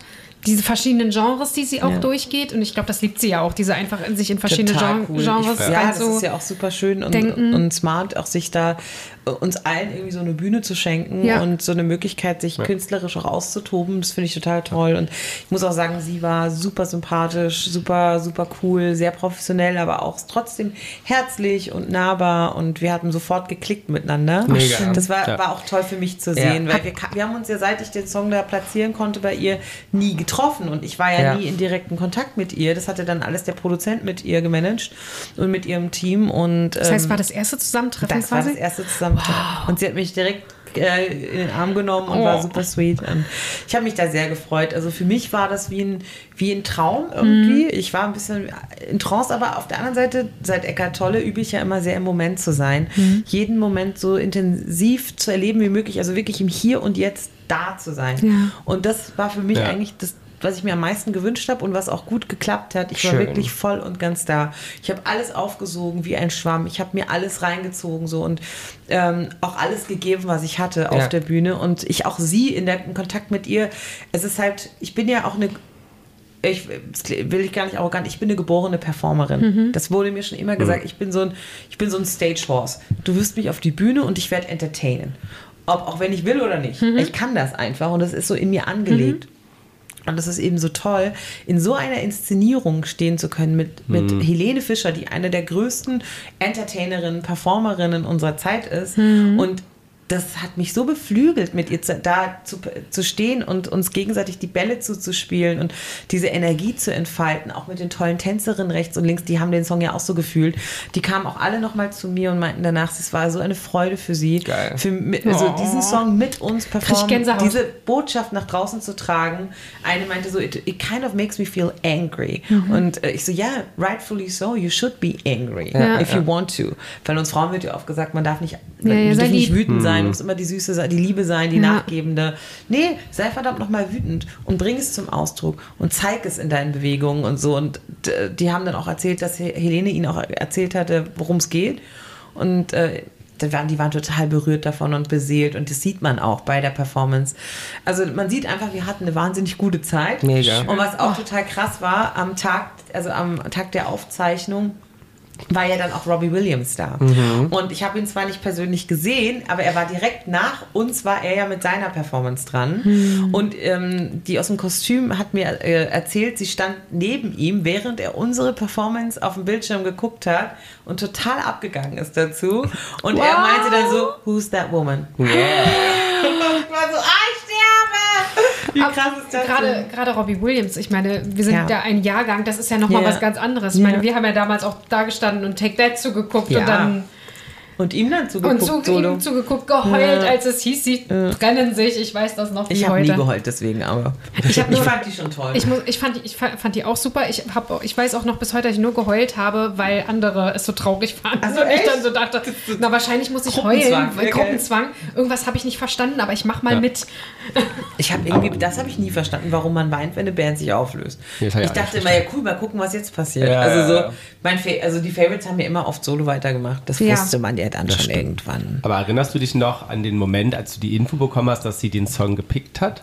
diese verschiedenen Genres, die sie auch Ja. durchgeht. Und ich glaube, das liebt sie ja auch, diese einfach in sich in verschiedene Total Gen- cool. Genres Ich, ja, rein das so ist ja auch super schön und, denken. und smart, auch sich da äh, uns allen irgendwie so eine Bühne zu schenken Ja. und so eine Möglichkeit, sich künstlerisch auch auszutoben. Das finde ich total toll. Und ich muss auch sagen, sie war super sympathisch, super, super cool, sehr professionell, aber auch trotzdem herzlich und nahbar. Und wir hatten sofort geklickt miteinander. Mega. Das war, Ja. war auch toll für mich zu Ja. sehen, weil wir, ka- wir haben uns ja, seit ich den Song da platzieren konnte, bei ihr nie getroffen. Und ich war ja, Ja. nie in direkten Kontakt mit ihr. Das hatte dann alles der Produzent mit ihr gemanagt und mit ihrem Team. Und, Das heißt, ähm, war das erste Zusammentreffen das war quasi? das erste Zusammentreffen. Und sie hat mich direkt äh, in den Arm genommen und Oh. war super sweet. Und ich habe mich da sehr gefreut. Also für mich war das wie ein, wie ein Traum irgendwie. Mhm. Ich war ein bisschen in Trance, aber auf der anderen Seite, seit Eckart Tolle übe ich ja immer sehr im Moment zu sein. Mhm. Jeden Moment so intensiv zu erleben wie möglich. Also wirklich im Hier und Jetzt da zu sein. Ja. Und das war für mich Ja. eigentlich das, was ich mir am meisten gewünscht habe und was auch gut geklappt hat. Ich war Schön. wirklich voll und ganz da. Ich habe alles aufgesogen wie ein Schwamm. Ich habe mir alles reingezogen so und ähm, auch alles gegeben, was ich hatte auf Ja. der Bühne. Und ich auch sie in, der, in Kontakt mit ihr. Es ist halt, ich bin ja auch eine, ich das will ich gar nicht arrogant, ich bin eine geborene Performerin. Das wurde mir schon immer gesagt. Ich bin so ein, ich bin so ein Stage Horse. Du wirst mich auf die Bühne und ich werde entertainen. Ob, auch wenn ich will oder nicht. Ich kann das einfach und das ist so in mir angelegt. Und das ist eben so toll, in so einer Inszenierung stehen zu können mit, mit Helene Fischer, die eine der größten Entertainerinnen, Performerinnen unserer Zeit ist. Und das hat mich so beflügelt, mit ihr zu, da zu, zu stehen und uns gegenseitig die Bälle zuzuspielen und diese Energie zu entfalten, auch mit den tollen Tänzerinnen rechts und links, die haben den Song ja auch so gefühlt. Die kamen auch alle nochmal zu mir und meinten danach, es war so eine Freude für sie, Geil. für mit, also diesen Song mit uns performen, Gänsehaut. diese Botschaft nach draußen zu tragen. Eine meinte so, it, it kind of makes me feel angry. Und äh, ich so, ja, yeah, rightfully so, you should be angry, Ja. if you want to. Weil uns Frauen wird ja oft gesagt, man darf nicht, Ja, ja, man sei darf nicht lieb. wütend sein, muss immer die Süße sein, die Liebe sein, die Ja. Nachgebende. Nee, sei verdammt nochmal wütend und bring es zum Ausdruck und zeig es in deinen Bewegungen und so. Und d- die haben dann auch erzählt, dass Helene ihnen auch erzählt hatte, worum es geht. Und äh, die waren, die waren total berührt davon und beseelt und das sieht man auch bei der Performance. Also man sieht einfach, wir hatten eine wahnsinnig gute Zeit. Mega. Und was auch total krass war, am Tag, also am Tag der Aufzeichnung war ja dann auch Robbie Williams da. Und ich habe ihn zwar nicht persönlich gesehen, aber er war direkt nach uns, war er ja mit seiner Performance dran. Und ähm, die aus dem Kostüm hat mir äh, erzählt, sie stand neben ihm, während er unsere Performance auf dem Bildschirm geguckt hat und total abgegangen ist dazu. Und er meinte dann so, who's that woman? Yeah. Ich war so, ah, ich sterbe! Wie Aber krass ist das Gerade, denn? gerade Robbie Williams, ich meine, wir sind Ja. ja ein Jahrgang, das ist ja nochmal Ja. was ganz anderes. Ich meine, Ja. wir haben ja damals auch da gestanden und Take That zugeguckt Ja. und dann Und ihm dann und zugeguckt, zu, Solo. ihm zugeguckt, geheult, Ja. als es hieß, sie trennen sich. Ich weiß das noch wie Ich habe nie heute. geheult deswegen, aber Ich hab nur- fand die schon toll. Ich, muss, ich, fand die, ich fa- fand die auch super. Ich, hab, ich weiß auch noch bis heute, dass ich nur geheult habe, weil andere es so traurig fanden. Ach so, und ich echt? dann so dachte, na wahrscheinlich muss ich Gruppenzwang, heulen. Weil ja, geil. Gruppenzwang. Irgendwas habe ich nicht verstanden, aber ich mach mal Ja. mit. Ich habe irgendwie, das habe ich nie verstanden, warum man weint, wenn eine Band sich auflöst. Das hab ich Ich auch dachte nicht immer, ja cool, mal gucken, was jetzt passiert. Ja, also so, ja, ja. mein Fa also die Favorites haben ja immer oft Solo weitergemacht. Das Ja. wusste man ja dann schon stimmt. irgendwann. Aber erinnerst du dich noch an den Moment, als du die Info bekommen hast, dass sie den Song gepickt hat?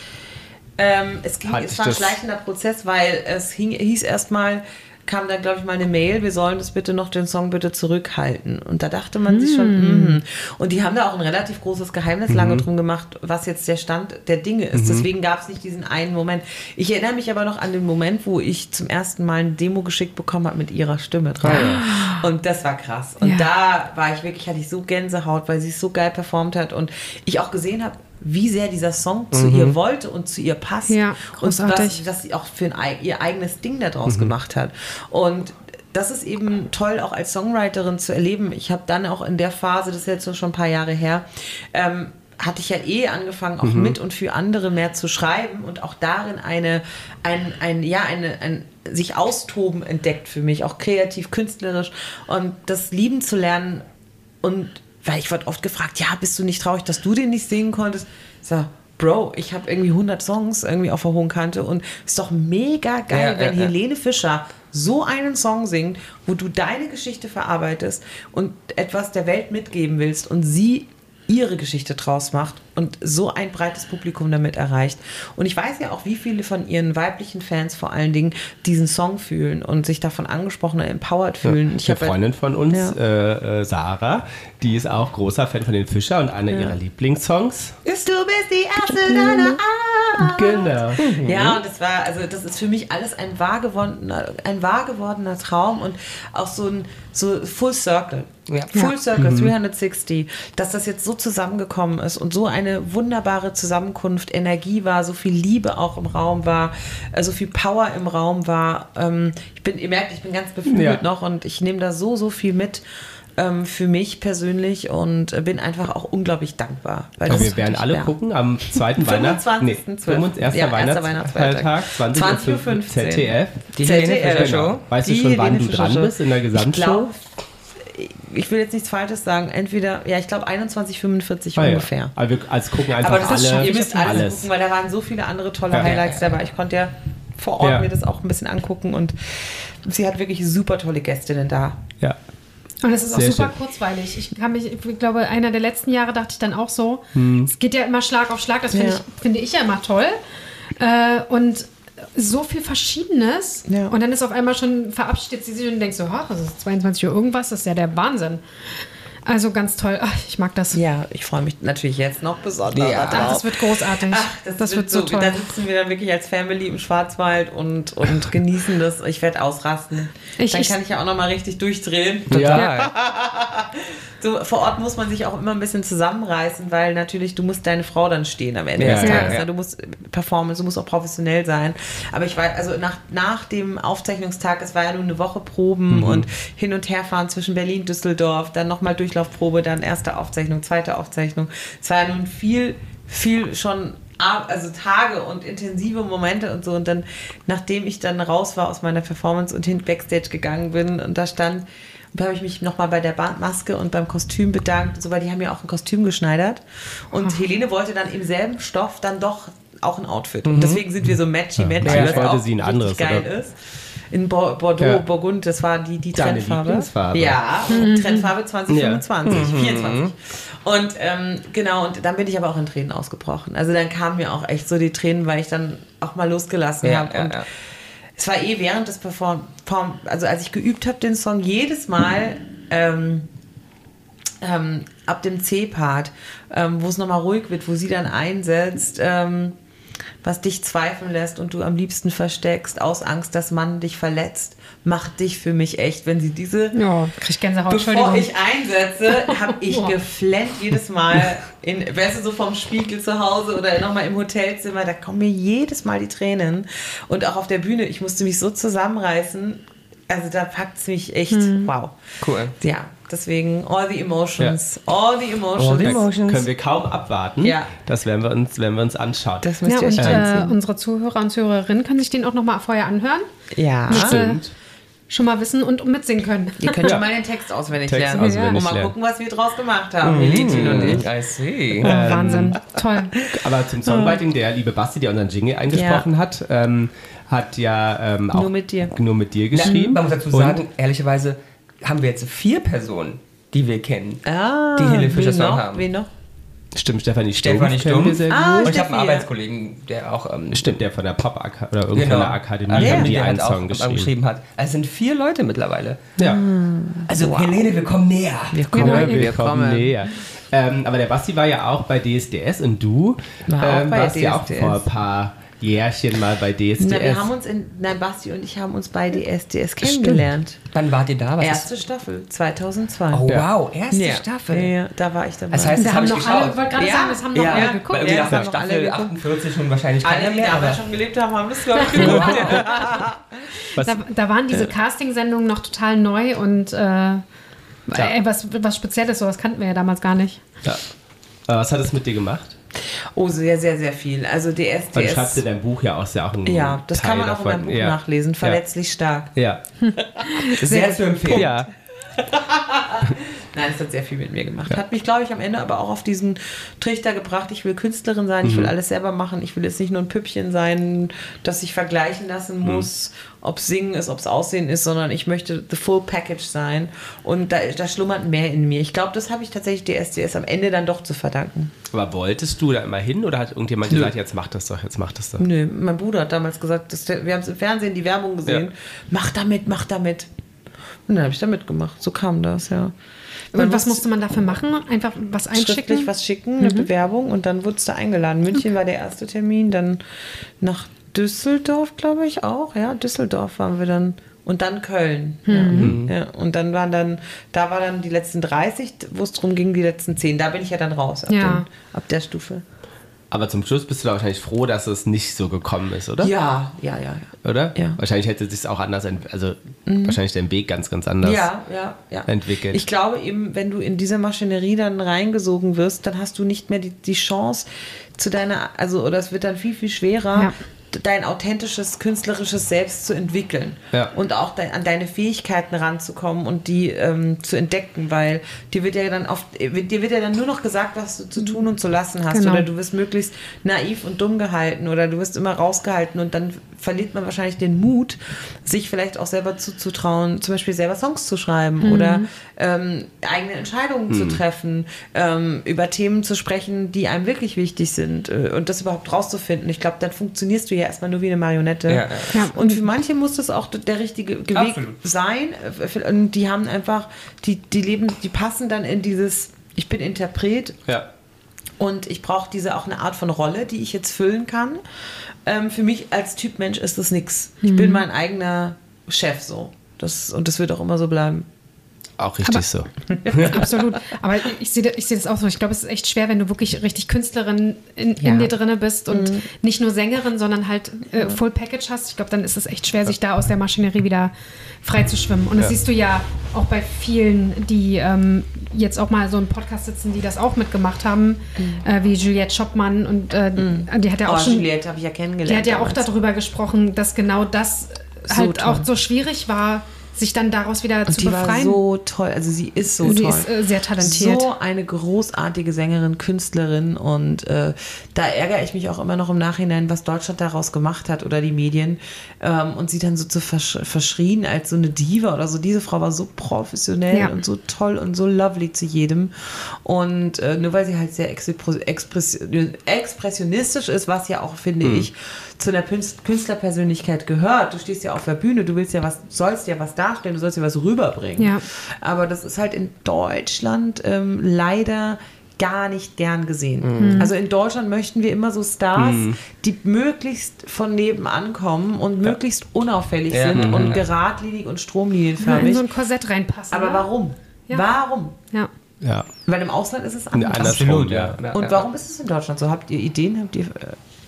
Ähm, es, ging, Hat es sich war ein das- schleichender Prozess, weil es hing, hieß erstmal, kam dann, glaube ich, mal eine Mail, wir sollen das bitte noch, den Song bitte zurückhalten. Und da dachte man sich schon, mhm. Und die haben da auch ein relativ großes Geheimnis lange drum gemacht, was jetzt der Stand der Dinge ist. Deswegen gab es nicht diesen einen Moment. Ich erinnere mich aber noch an den Moment, wo ich zum ersten Mal ein Demo geschickt bekommen habe mit ihrer Stimme drauf. Und das war krass. Und Ja. da war ich wirklich, hatte ich so Gänsehaut, weil sie es so geil performt hat und ich auch gesehen habe, wie sehr dieser Song zu ihr wollte und zu ihr passt. Ja, und großartig. was, dass sie auch für ein, ei- ihr eigenes Ding daraus gemacht hat. Und das ist eben toll, auch als Songwriterin zu erleben. Ich habe dann auch in der Phase, das ist jetzt schon ein paar Jahre her, ähm, hatte ich ja eh angefangen, auch mit und für andere mehr zu schreiben und auch darin eine, ein, ein, ja, eine, ein sich austoben entdeckt für mich, auch kreativ, künstlerisch und das lieben zu lernen. Und weil ich wurde oft gefragt, ja, bist du nicht traurig, dass du den nicht singen konntest? Ich sag, Bro, ich habe irgendwie hundert Songs irgendwie auf der hohen Kante und es ist doch mega geil, Ja, wenn ja, ja. Helene Fischer so einen Song singt, wo du deine Geschichte verarbeitest und etwas der Welt mitgeben willst und sie ihre Geschichte draus macht und so ein breites Publikum damit erreicht. Und ich weiß ja auch, wie viele von ihren weiblichen Fans vor allen Dingen diesen Song fühlen und sich davon angesprochen und empowered fühlen. Ja, ich eine Freundin von uns, Ja. äh, äh, Sarah, die ist auch großer Fan von den Fischer und einer Ja. ihrer Lieblingssongs. Ist du bist die Erste deiner Art. Genau. Ja, und das war, also das ist für mich alles ein wahr gewordener, ein wahr gewordener Traum und auch so ein so Full Circle. Ja. Full Circle, dreihundertsechzig, dass das jetzt so zusammengekommen ist und so eine wunderbare Zusammenkunft, Energie war, so viel Liebe auch im Raum war, äh, so viel Power im Raum war. Ähm, ich bin, ihr merkt, ich bin ganz beflügelt Ja. noch und ich nehme da so, so viel mit ähm, für mich persönlich und äh, bin einfach auch unglaublich dankbar. Weil Aber das wir werden wirklich- alle ja. gucken am zweiten Weihnachts... fünfundzwanzigsten zwölften erster Ja, erster Weihnachtsfeiertag, Weihnachtsfeiertag. zwanzig Uhr fünfzehn Z D F. Die Z D F. Helene Fischer Show. Genau. Weißt du Die schon, wann Helene du Fischer dran Show. bist in der Ich Gesamtshow? glaube, ich will jetzt nichts Falsches sagen, entweder, ja, ich glaube einundzwanzig Uhr fünfundvierzig Ah, ja. ungefähr. Aber wir als gucken einfach Aber das ist schon, alle. ihr müsst alles, alles. gucken, weil da waren so viele andere tolle Ja. Highlights dabei. Ich konnte ja vor Ort Ja. mir das auch ein bisschen angucken und sie hat wirklich super tolle Gästinnen da. Ja. Und es ist auch Sehr super schön. kurzweilig. Ich kann mich, ich glaube, einer der letzten Jahre dachte ich dann auch so, es geht ja immer Schlag auf Schlag, das finde Ja. ich, finde ich ja immer toll. Äh, und so viel Verschiedenes. Ja. Und dann ist auf einmal schon, verabschiedet sie sich und denkt so, ach, es ist zweiundzwanzig Uhr irgendwas, das ist ja der Wahnsinn. Also ganz toll. Ach, ich mag das. Ja, ich freue mich natürlich jetzt noch besonders Ja. Ach, darauf. das wird großartig. Ach, das, das wird, wird so toll. Da sitzen wir dann wirklich als Family im Schwarzwald und, und genießen das. Ich werde ausrasten. Ich- dann ich- kann ich ja auch noch mal richtig durchdrehen. Total. So, vor Ort muss man sich auch immer ein bisschen zusammenreißen, weil natürlich, du musst deine Frau dann stehen am Ende Ja, des ja, Tages. ja. ne? Du musst performen, du musst auch professionell sein. Aber ich weiß, also nach, nach dem Aufzeichnungstag, es war ja nur eine Woche Proben und hin und her fahren zwischen Berlin, Düsseldorf, dann nochmal Durchlaufprobe, dann erste Aufzeichnung, zweite Aufzeichnung. Es war ja nun viel, viel schon Ab- also Tage und intensive Momente und so. Und dann, nachdem ich dann raus war aus meiner Performance und hin Backstage gegangen bin und da stand, und da habe ich mich nochmal bei der Maske und beim Kostüm bedankt und so, weil die haben ja auch ein Kostüm geschneidert. Und Helene wollte dann im selben Stoff dann doch auch ein Outfit. Und deswegen sind wir so matchy-matchy, Ja, was ich wollte auch sie ein richtig anderes, geil oder? ist. In Bo- Bordeaux, Ja. Burgund, das war die, die Deine Trendfarbe. Lieblingsfarbe. Ja, Trendfarbe zwanzig fünfundzwanzig, vierundzwanzig. Und ähm, genau, und dann bin ich aber auch in Tränen ausgebrochen. Also dann kamen mir auch echt so die Tränen, weil ich dann auch mal losgelassen Ja, habe. ja, Und ja. es war eh während des Perform, Perform- also als ich geübt habe, den Song jedes Mal ähm, ähm, ab dem C-Part, ähm, wo es nochmal ruhig wird, wo sie dann einsetzt, ähm, was dich zweifeln lässt und du am liebsten versteckst, aus Angst, dass man dich verletzt, macht dich für mich echt, wenn sie diese... Ja, krieg ich Gänsehaut, Bevor Entschuldigung. ich einsetze, habe ich Boah. geflennt jedes Mal, in, weißt du, so vom Spiegel zu Hause oder nochmal im Hotelzimmer, da kommen mir jedes Mal die Tränen. Und auch auf der Bühne, ich musste mich so zusammenreißen, also da packt es mich echt, wow. Cool. Ja, deswegen all the emotions, all the emotions. All the Da Emotions. können wir kaum abwarten. Ja. Das werden wir uns, werden wir uns anschauen. Das müsst Ja, ihr euch und äh, reinziehen. unsere Zuhörer und Zuhörerinnen können sich den auch nochmal vorher anhören. Ja, Mit, äh, Stimmt. schon mal wissen und mitsingen können. ihr könnt Ja. schon mal den Text auswendig Text lernen. auswendig und mal lernen. gucken, was wir draus gemacht haben, Elitin und ich. I see. Oh, Wahnsinn. Toll. Aber zum Songwriting, der liebe Basti, der unseren Jingle eingesprochen Ja. hat, ähm, hat ja ähm, auch Nur mit dir. nur mit dir Na, geschrieben. man muss dazu Und- sagen, ehrlicherweise haben wir jetzt vier Personen, die wir kennen. Ah, Die Helene Fischer wen Song noch? haben. Wen noch? Stimmt, Stefanie Stumpf. Stefanie kennen wir Stumpf. sehr Ah, gut. Und ich habe einen Steffi, ja. Arbeitskollegen, der auch ähm, Stimmt, der von der Pop Ak oder irgendeiner genau, Akademie Akademie, haben die der einen hat auch Song geschrieben. geschrieben hat. Also es sind vier Leute mittlerweile. Ja, Also Helene, wir kommen näher. Wir ja, kommen, wir wir kommen kommen. näher. Ähm, aber der Basti war ja auch bei D S D S und du War auch ähm, bei warst ja auch D S D S. vor ein paar Jährchen mal bei D S D S. Na, wir haben uns in, nein, Basti und ich haben uns bei D S D S kennengelernt. Wann wart ihr da? Was Erste ist? Staffel, zweitausendzwei. Oh Ja. wow, erste ja. Staffel. Ja, ja, da war ich dabei. Das heißt, Wir das haben habe ich noch alle, geschaut. wollte gerade Ja. sagen, das haben noch Ja. alle Weil geguckt. irgendwie Ja, nach das der haben noch alle Staffel geguckt. achtundvierzig schon wahrscheinlich alle, keiner die mehr. damals Aber schon gelebt haben, haben das, glaube ich, geguckt. Was, Da, da waren diese Casting-Sendungen noch total neu und äh, ey, was, was Spezielles, sowas kannten wir ja damals gar nicht. ja. Aber was hat es mit dir gemacht? Oh, sehr, sehr, sehr viel. Also D S Weil D du schreibst in S. deinem Buch ja auch, ist ja auch ein Ja, das Teil kann man auch davon. in meinem Buch ja. nachlesen. Verletzlich stark. Ja. sehr zu empfehlen. Ja. Nein, es hat sehr viel mit mir gemacht. Ja. Hat mich, glaube ich, am Ende aber auch auf diesen Trichter gebracht, ich will Künstlerin sein, mhm. ich will alles selber machen, ich will jetzt nicht nur ein Püppchen sein, das ich vergleichen lassen muss, mhm. ob es Singen ist, ob es Aussehen ist, sondern ich möchte the full package sein und da, da schlummert mehr in mir. Ich glaube, das habe ich tatsächlich D S D S am Ende dann doch zu verdanken. Aber wolltest du da immer hin oder hat irgendjemand Nö. gesagt, jetzt mach das doch, jetzt mach das doch? Nö, mein Bruder hat damals gesagt, das, wir haben es im Fernsehen, die Werbung gesehen, ja. mach damit, mach damit. Und dann habe ich da mitgemacht. So kam das, ja. Und was musste man dafür machen? Einfach was einschicken? Schriftlich was schicken, eine mhm. Bewerbung und dann wurdest du eingeladen. München okay. war der erste Termin, dann nach Düsseldorf, glaube ich auch. Ja, Düsseldorf waren wir dann. Und dann Köln. Mhm. Ja. Ja. Und dann waren dann, da war dann die letzten dreißig, wo es darum ging, die letzten zehn. Da bin ich ja dann raus ab, ja. den, ab der Stufe. Aber zum Schluss bist du da wahrscheinlich froh, dass es nicht so gekommen ist, oder? Ja, ja, ja. ja. Oder? Ja. Wahrscheinlich hätte es sich auch anders, ent- also mhm. wahrscheinlich dein Weg ganz, ganz anders ja, ja, ja. entwickelt. Ich glaube eben, wenn du in diese Maschinerie dann reingesogen wirst, dann hast du nicht mehr die, die Chance zu deiner, also, oder es wird dann viel, viel schwerer, ja. dein authentisches, künstlerisches Selbst zu entwickeln ja. und auch de- an deine Fähigkeiten ranzukommen und die ähm, zu entdecken, weil dir wird ja dann oft, dir wird ja dann nur noch gesagt, was du zu tun und zu lassen hast, genau. oder du wirst möglichst naiv und dumm gehalten oder du wirst immer rausgehalten und dann verliert man wahrscheinlich den Mut, sich vielleicht auch selber zuzutrauen, zum Beispiel selber Songs zu schreiben mhm. oder ähm, eigene Entscheidungen mhm. zu treffen, ähm, über Themen zu sprechen, die einem wirklich wichtig sind äh, und das überhaupt rauszufinden. Ich glaube, dann funktionierst du ja erstmal nur wie eine Marionette. Ja. Ja. Und für manche muss das auch der richtige Weg Absolut. sein. Und die haben einfach, die, die leben, die passen dann in dieses, ich bin Interpret ja. und ich brauche diese auch eine Art von Rolle, die ich jetzt füllen kann. Ähm, für mich als Typ Mensch ist das nix. Ich mhm. bin mein eigener Chef so. Das, und das wird auch immer so bleiben. Auch richtig aber, so. Absolut. Aber ich sehe ich seh das auch so. Ich glaube, es ist echt schwer, wenn du wirklich richtig Künstlerin in, ja. in dir drin bist und mhm. nicht nur Sängerin, sondern halt äh, Full Package hast. Ich glaube, dann ist es echt schwer, sich da aus der Maschinerie wieder frei zu schwimmen. Und das ja. siehst du ja auch bei vielen, die ähm, jetzt auch mal so einen Podcast sitzen, die das auch mitgemacht haben, mhm. äh, wie Juliette Schoppmann. Und äh, mhm. die hat ja auch oh, schon... Juliette habe ich ja kennengelernt. Die hat ja damals. auch darüber gesprochen, dass genau das so halt toll. auch so schwierig war, sich dann daraus wieder und zu die befreien. Die war so toll, also sie ist so sie toll. Sie ist äh, sehr talentiert. So eine großartige Sängerin, Künstlerin und äh, da ärgere ich mich auch immer noch im Nachhinein, was Deutschland daraus gemacht hat oder die Medien ähm, und sie dann so zu versch- verschrien als so eine Diva oder so. Diese Frau war so professionell ja. und so toll und so lovely zu jedem und äh, nur weil sie halt sehr expres- expres- expressionistisch ist, was ja auch, finde mhm. ich, zu einer Künstlerpersönlichkeit gehört. Du stehst ja auf der Bühne, du willst ja was, sollst ja was darstellen, du sollst ja was rüberbringen. Ja. Aber das ist halt in Deutschland ähm, leider gar nicht gern gesehen. Mhm. Also in Deutschland möchten wir immer so Stars, mhm. die möglichst von nebenan kommen und ja. möglichst unauffällig ja. sind mhm. und geradlinig und stromlinienförmig. Ja, in so ein Korsett reinpassen. Aber warum? Ja. Warum? Ja. Ja. Weil im Ausland ist es anders. Absolut, ja. Und warum ist es in Deutschland so? Habt ihr Ideen? Habt ihr... Äh,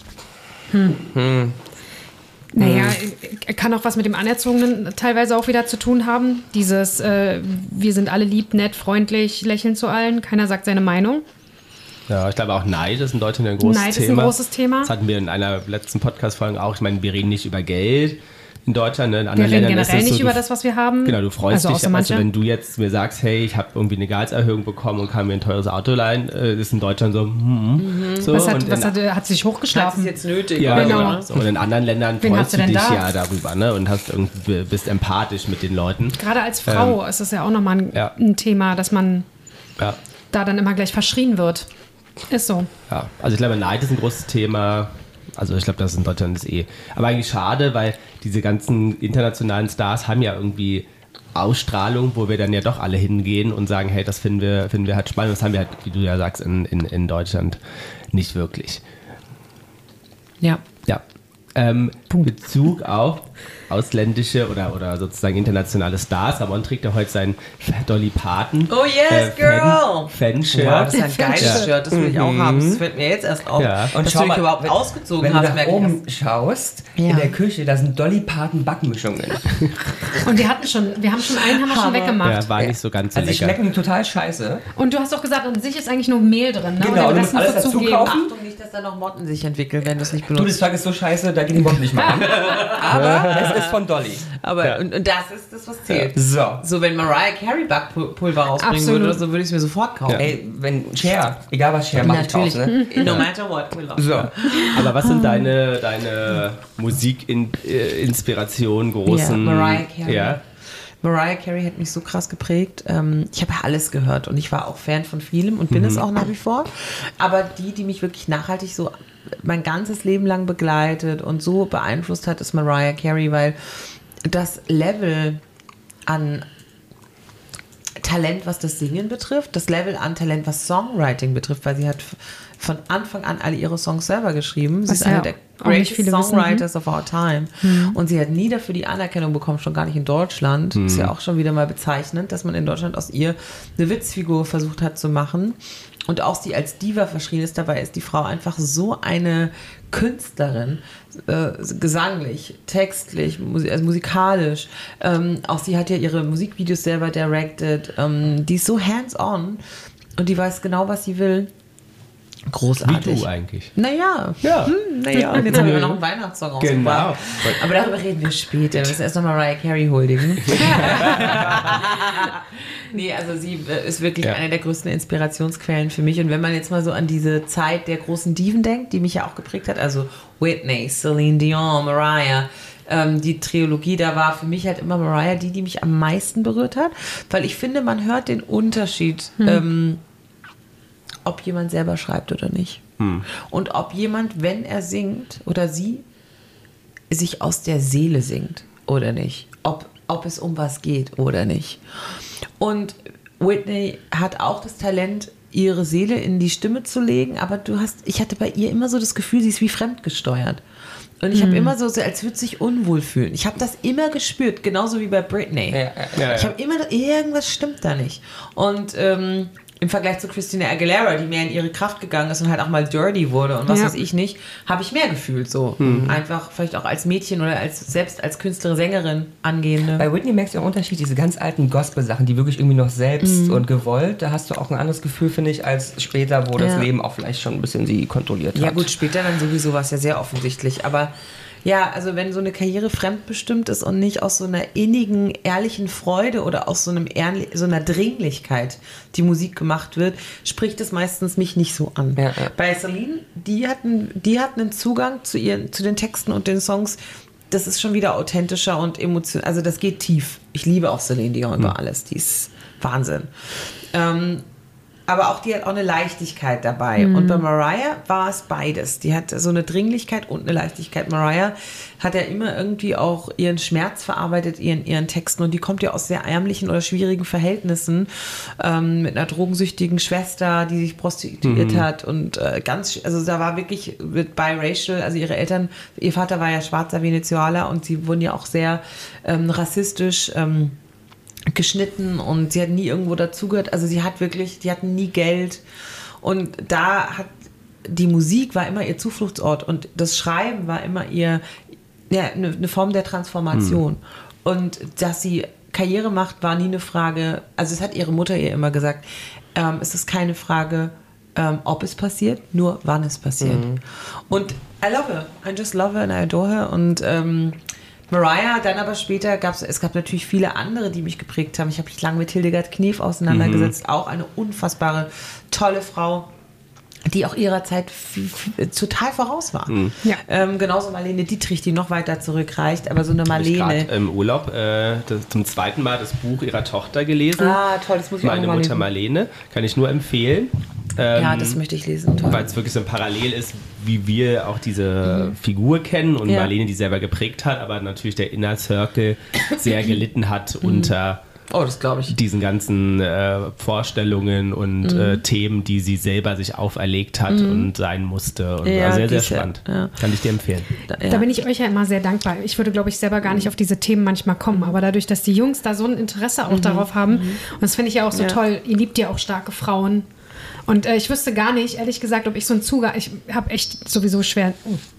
Hm. Hm. Naja, kann auch was mit dem Anerzogenen teilweise auch wieder zu tun haben. Dieses, äh, wir sind alle lieb, nett, freundlich, lächeln zu allen, keiner sagt seine Meinung. Ja, ich glaube auch Neid ist in Deutschland ein großes Thema. Neid ist ein großes Thema. Das hatten wir in einer letzten Podcast-Folge auch. Ich meine, wir reden nicht über Geld in Deutschland. Ne? In anderen wir reden Ländern generell ist es nicht so, über das, was wir haben. Genau, du freust also dich, also wenn du jetzt mir sagst, hey, ich habe irgendwie eine Gehaltserhöhung bekommen und kann mir ein teures Auto leihen, äh, ist in Deutschland so, hm, mhm. so. Was, hat, und was in, hat, hat sich hochgeschlafen? Hat es jetzt nötig? Ja, genau. genau. So, und in anderen Ländern Wen freust du du dich da? ja darüber, ne? Und hast irgendwie, bist empathisch mit den Leuten. Gerade als Frau ähm, ist das ja auch nochmal ein, ja. ein Thema, dass man ja. da dann immer gleich verschrien wird. Ist so. Ja, also ich glaube, Neid ist ein großes Thema. Also ich glaube, das in Deutschland ist eh. Aber eigentlich schade, weil diese ganzen internationalen Stars haben ja irgendwie Ausstrahlung, wo wir dann ja doch alle hingehen und sagen, hey, das finden wir, finden wir halt spannend. Das haben wir halt, wie du ja sagst, in, in, in Deutschland nicht wirklich. Ja. Ja. Ähm, Bezug auf ausländische oder, oder sozusagen internationale Stars. Ramon trägt ja heute sein Dolly Parton. Oh yes, äh, girl! Fan-Shirt. Wow, das ist ein geiles ja. Shirt, das will ich auch haben. Das fällt mir jetzt erst auf. Ja. Und dass schau du dich mal, überhaupt wenn, ausgezogen wenn hast. du nach oben schaust, ja. in der Küche, da sind Dolly Parton Backmischungen. Und wir hatten schon, wir haben schon einen, haben wir schon weggemacht. Ja, war nicht so ganz so Also die lecker. schmecken total scheiße. Und du hast doch gesagt, an sich ist eigentlich nur Mehl drin, ne? Genau, und du musst alles dazu kaufen. Achtung nicht, dass da noch Motten sich entwickeln, wenn du es nicht benutzt. Du, das Zeug ist so scheiße, da gehen die Motten nicht mal an. Aber es ist von Dolly. Aber Ja. und, und das ist das, was zählt. So. So, wenn Mariah Carey Backpulver rausbringen Absolut. würde oder so, würde ich es mir sofort kaufen. Ey, wenn Cher, egal was Cher macht, ich Natürlich. kauf's, ne? No matter what, we love So. her. Aber was sind deine, deine Musikinspirationen, großen... Ja, Mariah Carey. Ja. Mariah Carey hat mich so krass geprägt. Ähm, ich habe ja alles gehört und ich war auch Fan von vielem und bin es auch nach wie vor. Aber die, die mich wirklich nachhaltig so mein ganzes Leben lang begleitet und so beeinflusst hat, ist Mariah Carey, weil das Level an Talent, was das Singen betrifft, das Level an Talent, was Songwriting betrifft, weil sie hat von Anfang an alle ihre Songs selber geschrieben. Sie Was ist eine ja der auch nicht greatest viele wissen, Songwriters of our time. Mhm. Und sie hat nie dafür die Anerkennung bekommen, schon gar nicht in Deutschland. Ist ja auch schon wieder mal bezeichnend, dass man in Deutschland aus ihr eine Witzfigur versucht hat zu machen. Und auch sie als Diva verschrien ist. Dabei ist die Frau einfach so eine Künstlerin, äh, gesanglich, textlich, musi- also musikalisch. Ähm, auch sie hat ja ihre Musikvideos selber directed. Ähm, die ist so hands-on und die weiß genau, was sie will. Wie Großartig. du eigentlich. Naja. Ja. Hm, naja. Und jetzt haben wir noch einen Weihnachtssong rausgebracht. Genau. Aber darüber reden wir später. Wir müssen erst noch Mariah Carey huldigen. Nee, also sie ist wirklich Ja. eine der größten Inspirationsquellen für mich. Und wenn man jetzt mal so an diese Zeit der großen Diven denkt, die mich ja auch geprägt hat, also Whitney, Celine Dion, Mariah, ähm, die Trilogie, da war für mich halt immer Mariah die, die mich am meisten berührt hat. Weil ich finde, man hört den Unterschied, Hm. ähm, ob jemand selber schreibt oder nicht. Und ob jemand, wenn er singt oder sie, sich aus der Seele singt oder nicht. Ob, ob es um was geht oder nicht. Und Whitney hat auch das Talent, ihre Seele in die Stimme zu legen, aber du hast, ich hatte bei ihr immer so das Gefühl, sie ist wie fremdgesteuert. Und ich habe immer so, so, als würde sie sich unwohl fühlen. Ich habe das immer gespürt, genauso wie bei Britney. Ja, ja. Ja, Ich ja. habe immer, irgendwas stimmt da nicht. Und ähm, im Vergleich zu Christina Aguilera, die mehr in ihre Kraft gegangen ist und halt auch mal dirty wurde und was Ja. weiß ich nicht, habe ich mehr gefühlt so. Einfach vielleicht auch als Mädchen oder als selbst als Künstlerin, Sängerin angehende. Bei Whitney merkst du den Unterschied, diese ganz alten Gospel-Sachen, die wirklich irgendwie noch selbst Mhm. und gewollt, da hast du auch ein anderes Gefühl, finde ich, als später, wo das Ja. Leben auch vielleicht schon ein bisschen sie kontrolliert hat. Ja gut, später dann sowieso war es ja sehr offensichtlich, aber ja, also wenn so eine Karriere fremdbestimmt ist und nicht aus so einer innigen, ehrlichen Freude oder aus so, einem ehrli- so einer Dringlichkeit die Musik gemacht wird, spricht es meistens mich nicht so an. Ja, ja. Bei Celine, die hatten, die hatten einen Zugang zu, ihren, zu den Texten und den Songs, das ist schon wieder authentischer und emotional, also das geht tief. Ich liebe auch Celine Dion über alles, die ist Wahnsinn. Ähm, aber auch die hat auch eine Leichtigkeit dabei. Und bei Mariah war es beides. Die hat so eine Dringlichkeit und eine Leichtigkeit. Mariah hat ja immer irgendwie auch ihren Schmerz verarbeitet, ihren, ihren Texten. Und die kommt ja aus sehr ärmlichen oder schwierigen Verhältnissen. Ähm, mit einer drogensüchtigen Schwester, die sich prostituiert hat. Und äh, ganz, also da war wirklich mit biracial, also ihre Eltern, ihr Vater war ja schwarzer Venezuelaner und sie wurden ja auch sehr ähm, rassistisch ähm, geschnitten und sie hat nie irgendwo dazugehört. Also sie hat wirklich, die hatten nie Geld und da hat die Musik war immer ihr Zufluchtsort und das Schreiben war immer ihr, ja, eine, eine Form der Transformation. Und dass sie Karriere macht, war nie eine Frage, also es hat ihre Mutter ihr immer gesagt, ähm, es ist keine Frage, ähm, ob es passiert, nur wann es passiert. Und I love her, I just love her and I adore her und ähm, Mariah, dann aber später gab es, es gab natürlich viele andere, die mich geprägt haben. Ich habe mich lange mit Hildegard Knef auseinandergesetzt, auch eine unfassbare, tolle Frau, die auch ihrer Zeit f- f- total voraus war. Ja. Ähm, genauso Marlene Dietrich, die noch weiter zurückreicht, aber so eine Habe ich Marlene. gerade im Urlaub äh, das, zum zweiten Mal das Buch ihrer Tochter gelesen. Ah, toll, das muss ich auch Meine noch mal Mutter lesen. Marlene. Kann ich nur empfehlen. Ähm, Ja, das möchte ich lesen. Toll. weil es wirklich so ein Parallel ist, wie wir auch diese Figur kennen und Ja. Marlene die selber geprägt hat, aber natürlich der Inner Circle sehr gelitten hat unter Oh, das glaube ich. diesen ganzen äh, Vorstellungen und Mhm. äh, Themen, die sie selber sich auferlegt hat und sein musste. Und Ja, war sehr, die sehr ist ja- spannend. ja. Kann ich dir empfehlen. Ja. Da bin ich euch ja immer sehr dankbar. Ich würde, glaube ich, selber gar nicht auf diese Themen manchmal kommen. Aber dadurch, dass die Jungs da so ein Interesse auch darauf haben, und das finde ich ja auch so Ja. toll, ihr liebt ja auch starke Frauen. Und äh, ich wüsste gar nicht, ehrlich gesagt, ob ich so einen Zugang, ich habe echt sowieso schwer, oh,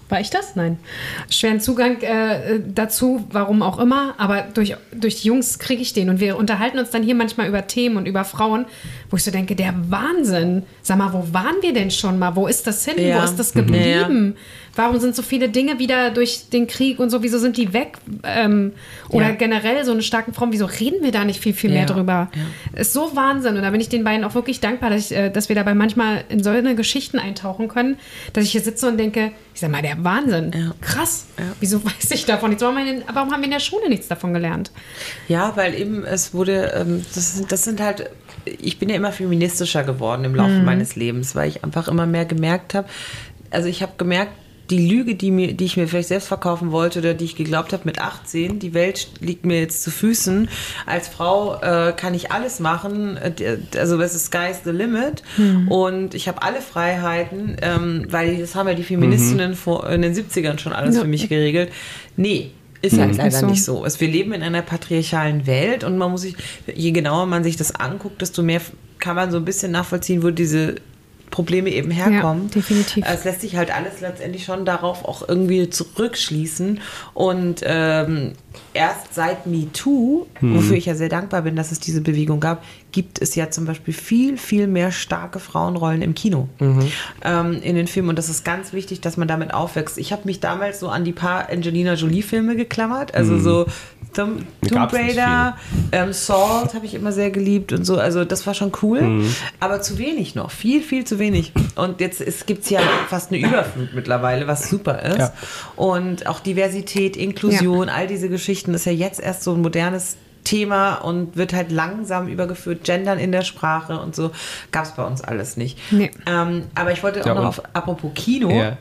War ich das? Nein. Schweren Zugang äh, dazu, warum auch immer, aber durch, durch die Jungs kriege ich den. Und wir unterhalten uns dann hier manchmal über Themen und über Frauen, wo ich so denke, der Wahnsinn. Sag mal, wo waren wir denn schon mal? Wo ist das hin? Ja. Wo ist das geblieben? Ja. Warum sind so viele Dinge wieder durch den Krieg und so, wieso sind die weg? Ähm, oder ja. generell so eine starke Frau, wieso reden wir da nicht viel, viel mehr ja. drüber? Ja. Ist so Wahnsinn. Und da bin ich den beiden auch wirklich dankbar, dass, ich, äh, dass wir dabei manchmal in solche Geschichten eintauchen können, dass ich hier sitze und denke, ich sag mal, der Wahnsinn. Ja. Krass. Ja. Wieso weiß ich davon nichts? Warum haben, wir in, warum haben wir in der Schule nichts davon gelernt? Ja, weil eben es wurde, ähm, das, sind, das sind halt, ich bin ja immer feministischer geworden im Laufe mhm. meines Lebens, weil ich einfach immer mehr gemerkt habe, also ich habe gemerkt, die Lüge, die, mir, die ich mir vielleicht selbst verkaufen wollte oder die ich geglaubt habe mit achtzehn, die Welt liegt mir jetzt zu Füßen. Als Frau äh, kann ich alles machen, also es ist sky's the limit mhm. und ich habe alle Freiheiten, ähm, weil das haben ja die Feministinnen mhm. vor, in den siebzigern schon alles ja. für mich geregelt. Nee. Ist halt leider so. nicht so. Wir leben in einer patriarchalen Welt und man muss sich, je genauer man sich das anguckt, desto mehr kann man so ein bisschen nachvollziehen, wo diese Probleme eben herkommen. Ja, definitiv. Es lässt sich halt alles letztendlich schon darauf auch irgendwie zurückschließen. Und ähm, erst seit MeToo, hm. wofür ich ja sehr dankbar bin, dass es diese Bewegung gab, gibt es ja zum Beispiel viel, viel mehr starke Frauenrollen im Kino, mhm. ähm, in den Filmen. Und das ist ganz wichtig, dass man damit aufwächst. Ich habe mich damals so an die paar Angelina Jolie-Filme geklammert, also mhm. so Tomb, Tomb Raider, ähm, Salt habe ich immer sehr geliebt und so. Also das war schon cool, mhm. aber zu wenig noch. Viel, viel zu wenig. Und jetzt gibt es ja fast eine Überflut mittlerweile, was super ist. Ja. Und auch Diversität, Inklusion, ja. all diese Geschichten ist ja jetzt erst so ein modernes Thema und wird halt langsam übergeführt. Gendern in der Sprache und so gab es bei uns alles nicht. Nee. Ähm, aber ich wollte auch ja, noch auf, apropos Kino, ja.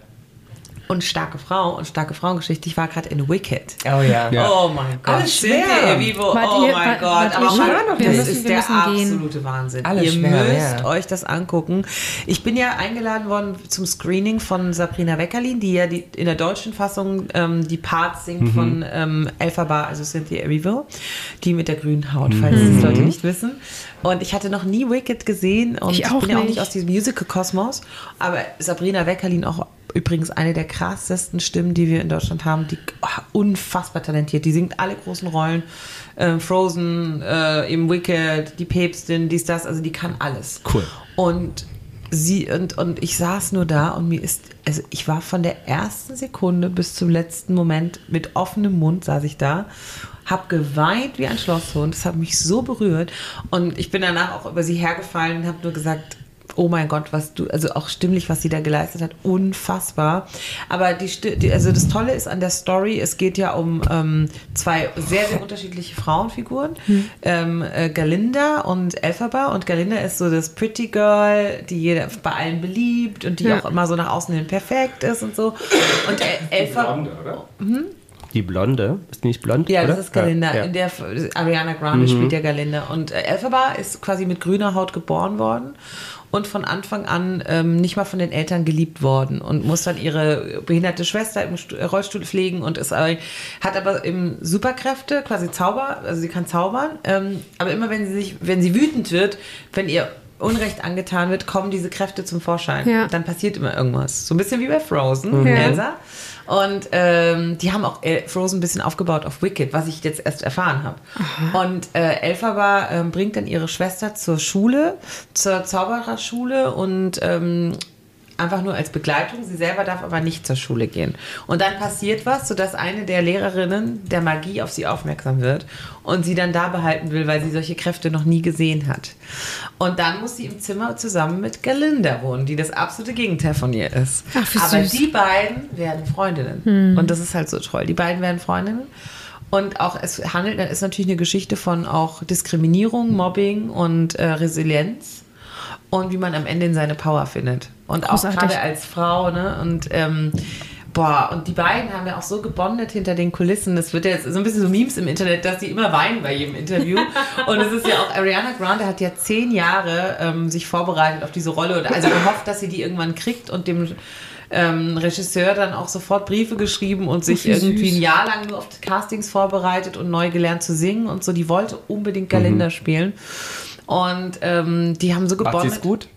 und starke Frau und starke Frauengeschichte. Ich war gerade in Wicked. Oh ja. ja. Oh mein Gott. Alles schwer. Vivo. Oh ihr, mein wart, Gott. Wart Aber mal, das wir ist müssen, wir der absolute gehen. Wahnsinn. Alles ihr schwer, müsst ja. euch das angucken. Ich bin ja eingeladen worden zum Screening von Sabrina Weckerlin, die ja die, in der deutschen Fassung ähm, die Parts singt mhm. von ähm, Elphaba, also Cynthia Erivo, die mit der grünen Haut, falls mhm. das Leute nicht wissen. Und ich hatte noch nie Wicked gesehen und ich, ich bin ja auch nicht aus diesem Musical-Kosmos, aber Sabrina Weckerlin auch übrigens eine der krassesten Stimmen, die wir in Deutschland haben, die oh, unfassbar talentiert, die singt alle großen Rollen, äh, Frozen, äh, eben Wicked, die Päpstin, dies, das, also die kann alles. Cool. Und sie, und, und ich saß nur da und mir ist, also ich war von der ersten Sekunde bis zum letzten Moment mit offenem Mund saß ich da, hab geweint wie ein Schlosshund, das hat mich so berührt und ich bin danach auch über sie hergefallen und habe nur gesagt, oh mein Gott, was du, also auch stimmlich, was sie da geleistet hat, unfassbar. Aber die, die also das Tolle ist an der Story, es geht ja um ähm, zwei sehr, sehr unterschiedliche Frauenfiguren, hm. ähm, äh, Galinda und Elphaba. Und Galinda ist so das Pretty Girl, die jeder bei allen beliebt und die ja. auch immer so nach außen hin perfekt ist und so. Und El- Elphaba. Blonde, oder? Hm? Die Blonde, ist die nicht blond? Ja, oder? das ist Galinda. Ja. In der Ariana Grande mhm. spielt ja Galinda. Und äh, Elphaba ist quasi mit grüner Haut geboren worden und von Anfang an ähm, nicht mal von den Eltern geliebt worden und muss dann ihre behinderte Schwester im Rollstuhl pflegen und ist, äh, hat aber eben Superkräfte, quasi Zauber, also sie kann zaubern, ähm, aber immer wenn sie sich, wenn sie wütend wird, wenn ihr Unrecht angetan wird, kommen diese Kräfte zum Vorschein. Ja. Dann passiert immer irgendwas. So ein bisschen wie bei Frozen, mhm. Elsa. Und ähm, die haben auch Frozen ein bisschen aufgebaut auf Wicked, was ich jetzt erst erfahren habe. Aha. Und äh, Elphaba ähm, bringt dann ihre Schwester zur Schule, zur Zaubererschule und ähm, einfach nur als Begleitung. Sie selber darf aber nicht zur Schule gehen. Und dann passiert was, sodass eine der Lehrerinnen der Magie auf sie aufmerksam wird und sie dann da behalten will, weil sie solche Kräfte noch nie gesehen hat. Und dann muss sie im Zimmer zusammen mit Galinda wohnen, die das absolute Gegenteil von ihr ist. Ach, aber süß. die beiden werden Freundinnen. Hm. Und das ist halt so toll. Die beiden werden Freundinnen. Und auch es handelt, ist natürlich eine Geschichte von auch Diskriminierung, Mobbing und äh, Resilienz. Und wie man am Ende in seine Power findet. Und Großartig. Auch gerade als Frau, ne? Und ähm, boah, und die beiden haben ja auch so gebondet hinter den Kulissen. Das wird ja jetzt so ein bisschen so Memes im Internet, dass die immer weinen bei jedem Interview. Und es ist ja auch, Ariana Grande hat ja zehn Jahre ähm, sich vorbereitet auf diese Rolle. Oder also gehofft, dass sie die irgendwann kriegt und dem ähm, Regisseur dann auch sofort Briefe geschrieben und sich irgendwie ein Jahr lang nur auf Castings vorbereitet und neu gelernt zu singen und so. Die wollte unbedingt Galinda mhm. spielen. Und ähm, die haben so gebondet. Macht sie es gut?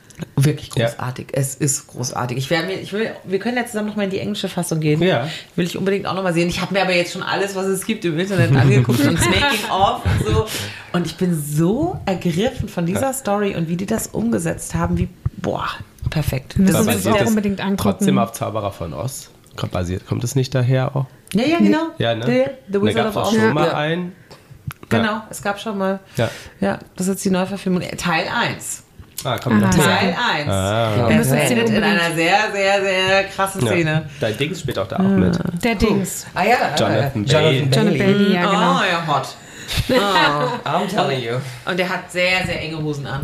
Wirklich großartig. Ja. Es ist großartig. Ich, wär mir, ich will, wir können ja zusammen nochmal in die englische Fassung gehen. Ja. Will ich unbedingt auch nochmal sehen. Ich habe mir aber jetzt schon alles, was es gibt im Internet angeguckt und das Making-of und so. Und ich bin so ergriffen von dieser Story und wie die das umgesetzt haben, wie, boah, perfekt. Wir müssen Aber uns auch unbedingt angucken. Trotzdem auf Zauberer von Oz. Kommt, basiert, kommt es nicht daher auch? Ja, ja, genau. Ja, ne? The, the da Wizard gab of es auch Oz. schon Ja. mal Ja. ein. Genau, Ja. es gab schon mal. Ja. Ja, das ist die Neuverfilmung. Teil eins. Ah, kommt noch Ah, mal. Teil eins. Ah. Er müssen endet Sie in unbedingt- einer sehr, sehr, sehr krassen Szene. Ja. Dein Ding spielt auch da auch mit. Der Dings. Ah ja, Jonathan äh, Bailey. Jonathan Jonathan Bailey. Bailey, ja, genau. Oh, ja, hot. Oh. I'm telling you. Und der hat sehr, sehr enge Hosen an.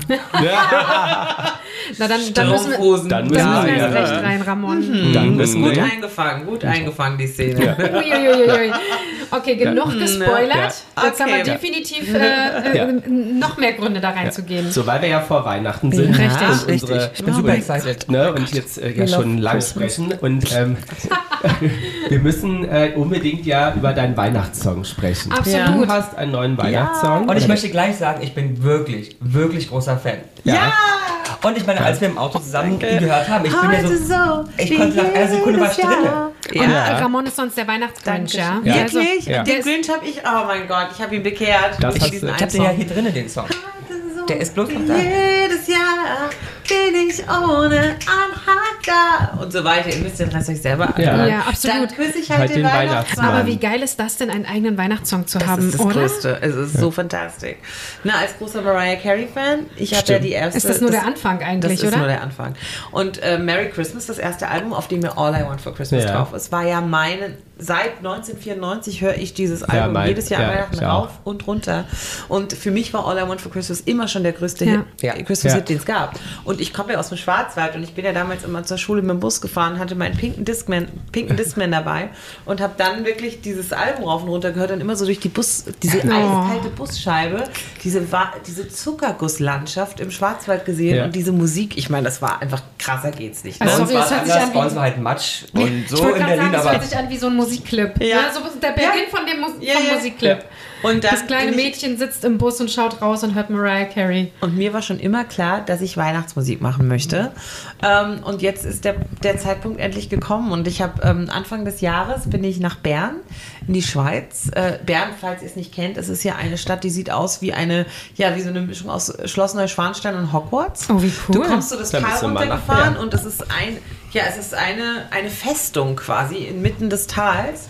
Na, dann, dann müssen wir, Strumpfhosen. Dann dann müssen müssen wir wir erst ja. recht rein, Ramon. Dann Ist müssen gut wir. eingefangen, gut eingefangen, die Szene. Uiuiuiui. Okay, genug gespoilert. Ja. Jetzt haben wir Okay. definitiv äh, Ja. äh, noch mehr Gründe da reinzugehen. So, weil wir ja vor Weihnachten sind. Richtig. Und unsere, Ich bin super excited. Ne, und jetzt äh, ja schon lange sprechen. Und ähm, wir müssen äh, unbedingt ja über deinen Weihnachtssong sprechen. Absolut. Du hast einen neuen Weihnachtssong. Und ich möchte gleich sagen, ich bin wirklich, wirklich großer Fan. Ja. Und ich meine, als wir im Auto zusammen ihn gehört haben, ich bin ja so, ich konnte nach einer Sekunde war ich drin. Und Ja. Ramon ist sonst der Weihnachtsgrinch, ja? Ja. Also, Wirklich? Ja. Den Grinch habe ich, oh mein Gott, ich habe ihn bekehrt. Das durch hast diesen du- Ich hab den ja einen hier drinnen, den Song. Der ist bloß noch Song. da. Jedes Jahr bin ich ohne Anhang da. Und so weiter. Ihr müsst den Rest euch selber Ja. anhören. Ja, absolut. Dann küsse ich halt, Halt den, den Weihnachtsmann. Weihnachtsmann. aber wie geil ist das denn, einen eigenen Weihnachtssong zu Das haben, ist das oder? Größte. Es ist so fantastisch. Na, als großer Mariah Carey-Fan, ich habe ja die erste... Ist das nur das, der Anfang eigentlich, Das ist oder? nur der Anfang. Und äh, Merry Christmas, das erste Album, auf dem mir All I Want for Christmas Ja. drauf ist, war ja meine... Seit neunzehnhundertvierundneunzig höre ich dieses Ja, Album mein- jedes Jahr ja, an Weihnachten ich auch. rauf und runter. Und für mich war All I Want for Christmas immer schon der größte Ja. Hit, Ja. Christmas-Hit, Ja. den es gab. Und ich komme ja aus dem Schwarzwald und ich bin ja damals immer zur Schule mit dem Bus gefahren, hatte meinen pinken Discman, pinken Discman dabei und habe dann wirklich dieses Album rauf und runter gehört und immer so durch die Bus, diese Oh. eiskalte Busscheibe, diese, Wa- diese Zuckergusslandschaft im Schwarzwald gesehen Ja. und diese Musik. Ich meine, das war einfach krasser geht's nicht. Also, Bei uns sorry, war das es hört sich anders, an bei wie- uns war halt Matsch und Ich so wollte in gerade Berlin, sagen, es aber hört sich an wie so ein Musikclip. Ja. Ja, so der Beginn von dem Mus Ja, vom ja. Musikclip. Und dann Das kleine bin ich- Mädchen sitzt im Bus und schaut raus und hört Mariah Carey. Und mir war schon immer klar, dass ich Weihnachtsmusik machen möchte. Ähm, und jetzt ist der, der Zeitpunkt endlich gekommen. Und ich habe ähm, Anfang des Jahres bin ich nach Bern in die Schweiz. Äh, Bern, falls ihr es nicht kennt, es ist ja eine Stadt, die sieht aus wie eine, ja, wie so eine Mischung aus Schloss Neuschwanstein und Hogwarts. Oh, wie cool. Du kommst so das Da Tal bist du mal nach runtergefahren Bern. und es ist ein, ja, es ist eine, eine Festung quasi inmitten des Tals.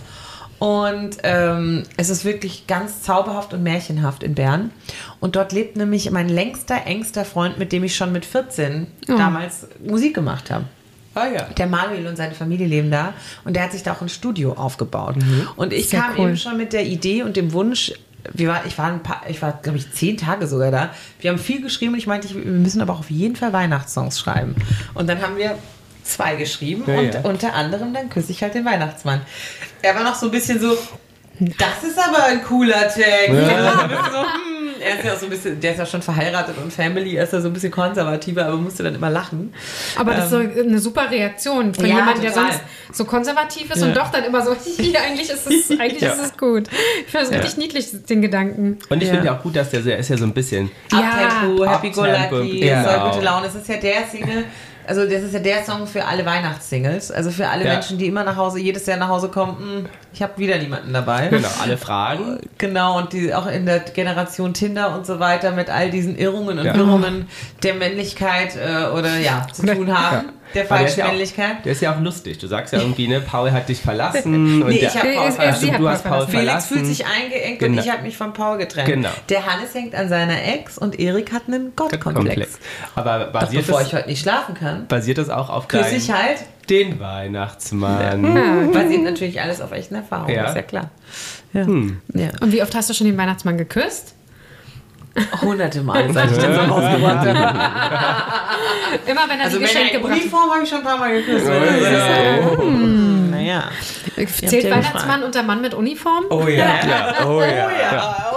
Und ähm, es ist wirklich ganz zauberhaft und märchenhaft in Bern. Und dort lebt nämlich mein längster, engster Freund, mit dem ich schon mit vierzehn Oh. damals Musik gemacht habe. Ah ja. Der Manuel und seine Familie leben da. Und der hat sich da auch ein Studio aufgebaut. Und ich Sehr kam cool. eben schon mit der Idee und dem Wunsch, wir war, ich war, ein paar, ich war glaube ich, zehn Tage sogar da. Wir haben viel geschrieben und ich meinte, ich, wir müssen aber auch auf jeden Fall Weihnachtssongs schreiben. Und dann haben wir zwei geschrieben Ja, und ja. unter anderem dann küsse ich halt den Weihnachtsmann. Er war noch so ein bisschen so, das ist aber ein cooler Text. Ja. Ein bisschen so, hm. Er ist ja auch so ein bisschen, der ist ja schon verheiratet und Family, er ist ja so ein bisschen konservativer, aber musste dann immer lachen. Aber das ist so eine super Reaktion von ja, jemandem, der total. sonst so konservativ ist Ja. und doch dann immer so, eigentlich ist es, eigentlich Ja. ist es gut. Ich finde es Ja. richtig niedlich, den Gedanken. Und ich Ja. finde ja auch gut, dass der, der ist ja so ein bisschen. Ja. Abtempo, Happy Go Abtempo, Lucky, genau. soll gute Laune. Das ist ja der Single, also das ist ja der Song für alle Weihnachtssingles. Also für alle Ja. Menschen, die immer nach Hause, jedes Jahr nach Hause kommen, "Hm, ich habe wieder niemanden dabei. Genau, alle Fragen. Genau, und die auch in der Generation Tinder und so weiter mit all diesen Irrungen und Ja. Wirrungen der Männlichkeit äh, oder ja, zu tun haben. Der Aber der ist falschen ja auch- Männlichkeit. Der ist ja auch lustig. Du sagst ja irgendwie, ne, Paul hat dich verlassen. Und Nee, der, ich hab Äh, Paul äh, verlassen. sie hat du Paul hast Paul verlassen. Felix verlassen. fühlt sich eingeengt Genau. und ich habe mich von Paul getrennt. Genau. Der Hannes hängt an seiner Ex und Erik hat einen Gottkomplex. Komplex. Aber Doch basiert bevor das, ich heute nicht schlafen kann, basiert das auch auf küsse deinen, ich halt. den Weihnachtsmann? Basiert natürlich alles auf echten Erfahrungen, Ja. ist ja klar. Ja. Hm. Ja. Und wie oft hast du schon den Weihnachtsmann geküsst? Hunderte Mal, seit ich den so rausgebracht habe. Immer wenn er Also die wenn Geschenke er in gebracht hat. Uniform habe ich schon ein paar Mal geküsst. Naja. Zählt den Weihnachtsmann unter Mann mit Uniform? oh ja. Ja, oh Oh ja. ja, oh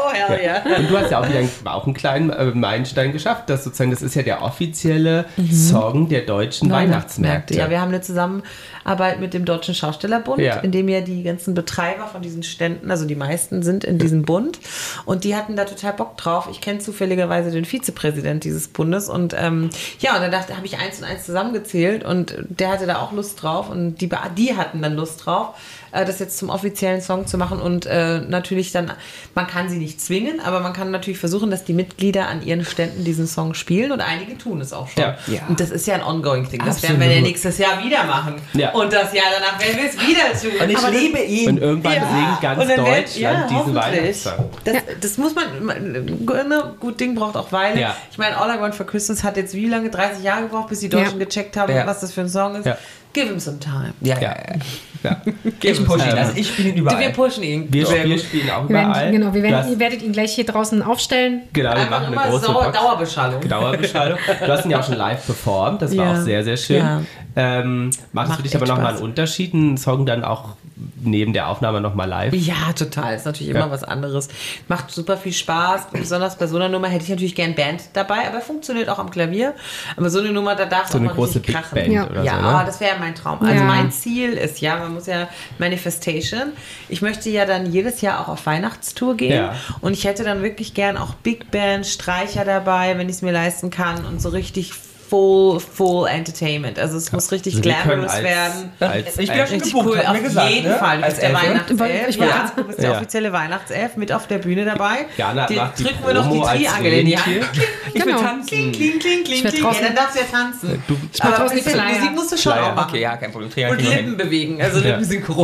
Oh, hell yeah. Und du hast ja auch wieder einen, auch einen kleinen äh, Meilenstein geschafft, dass sozusagen, das ist ja der offizielle mhm. Song der deutschen Weihnachtsmärkte. Ja, wir haben eine Zusammenarbeit mit dem Deutschen Schaustellerbund, ja. in dem ja die ganzen Betreiber von diesen Ständen, also die meisten sind in diesem Bund und die hatten da total Bock drauf. Ich kenne zufälligerweise den Vizepräsident dieses Bundes und ähm, ja, und dann dachte, habe ich eins und eins zusammengezählt und der hatte da auch Lust drauf und die, die hatten dann Lust drauf, das jetzt zum offiziellen Song zu machen und äh, natürlich dann, man kann sie nicht zwingen, aber man kann natürlich versuchen, dass die Mitglieder an ihren Ständen diesen Song spielen und einige tun es auch schon. Ja. Ja. Und das ist ja ein ongoing Thing. Das Absolut. werden wir ja nächstes Jahr wieder machen. Ja. Und das Jahr danach werden wir es wieder tun. Und ich Aber liebe das, ihn. Und irgendwann Ja. singt ganz Und dann wird- Deutschland ja, diesen hoffentlich. Weihnachtssong. Das, das muss man, ne, gut Ding braucht auch Weile. Ja. Ich meine, All I Want for Christmas hat jetzt wie lange? dreißig Jahre gebraucht, bis die Deutschen Ja. gecheckt haben, Ja. was das für ein Song ist. Ja. Give him some time. Ja, ja. Ja. Ja. Ich pushe ihn, Ähm, also ich spiele ihn Wir überall. pushen ihn. Wir, Sehr wir gut. spielen auch Wir werden, überall. genau, wir Du werden, hast- ihr werdet ihn gleich hier draußen aufstellen. Genau, wir Einfach machen eine immer große Dauer, Box. Dauerbeschallung. Dauerbeschallung. Du hast ihn ja auch schon live performt, das war Ja. auch sehr, sehr schön. Ja. Ähm, macht es Macht für dich aber echt nochmal Spaß. einen Unterschied, einen Song dann auch neben der Aufnahme nochmal live? Ja, total. Ist natürlich immer Ja. was anderes. Macht super viel Spaß. Besonders bei so einer Nummer hätte ich natürlich gern Band dabei, aber funktioniert auch am Klavier. Aber so eine Nummer, da darf es So auch eine mal große richtig Big krachen. Band Ja. oder Ja, so, ne? aber das wäre mein Traum. Also Ja. mein Ziel ist ja, man muss ja Manifestation. Ich möchte ja dann jedes Jahr auch auf Weihnachtstour gehen. Ja. Und ich hätte dann wirklich gern auch Big Band, Streicher dabei, wenn ich es mir leisten kann und so richtig full, full Entertainment. Also es muss richtig Also wir können glamorous als- werden. als- Ich bin ja schon Richtig gebucht, cool, hat mir auf gesagt, jeden ne? Fall. Du Als bist der Elfe. Weihnachtself. Ich wollte Ja, du bist der Ja. offizielle Weihnachtself mit auf der Bühne dabei. Jana Den macht die drücken wir noch die Promo als Triangel in die Hand. Rentier. Ich will Genau. tanzen. Kling, kling, kling, kling, werd kling. draußen- Ja, dann darfst du ja tanzen. Du, Aber draußen ein bisschen Flyer. Musik musst du schon Flyer. auch machen. Okay, ja, kein Problem. Und Triangel hin. Lippen bewegen, also Lippensynchron.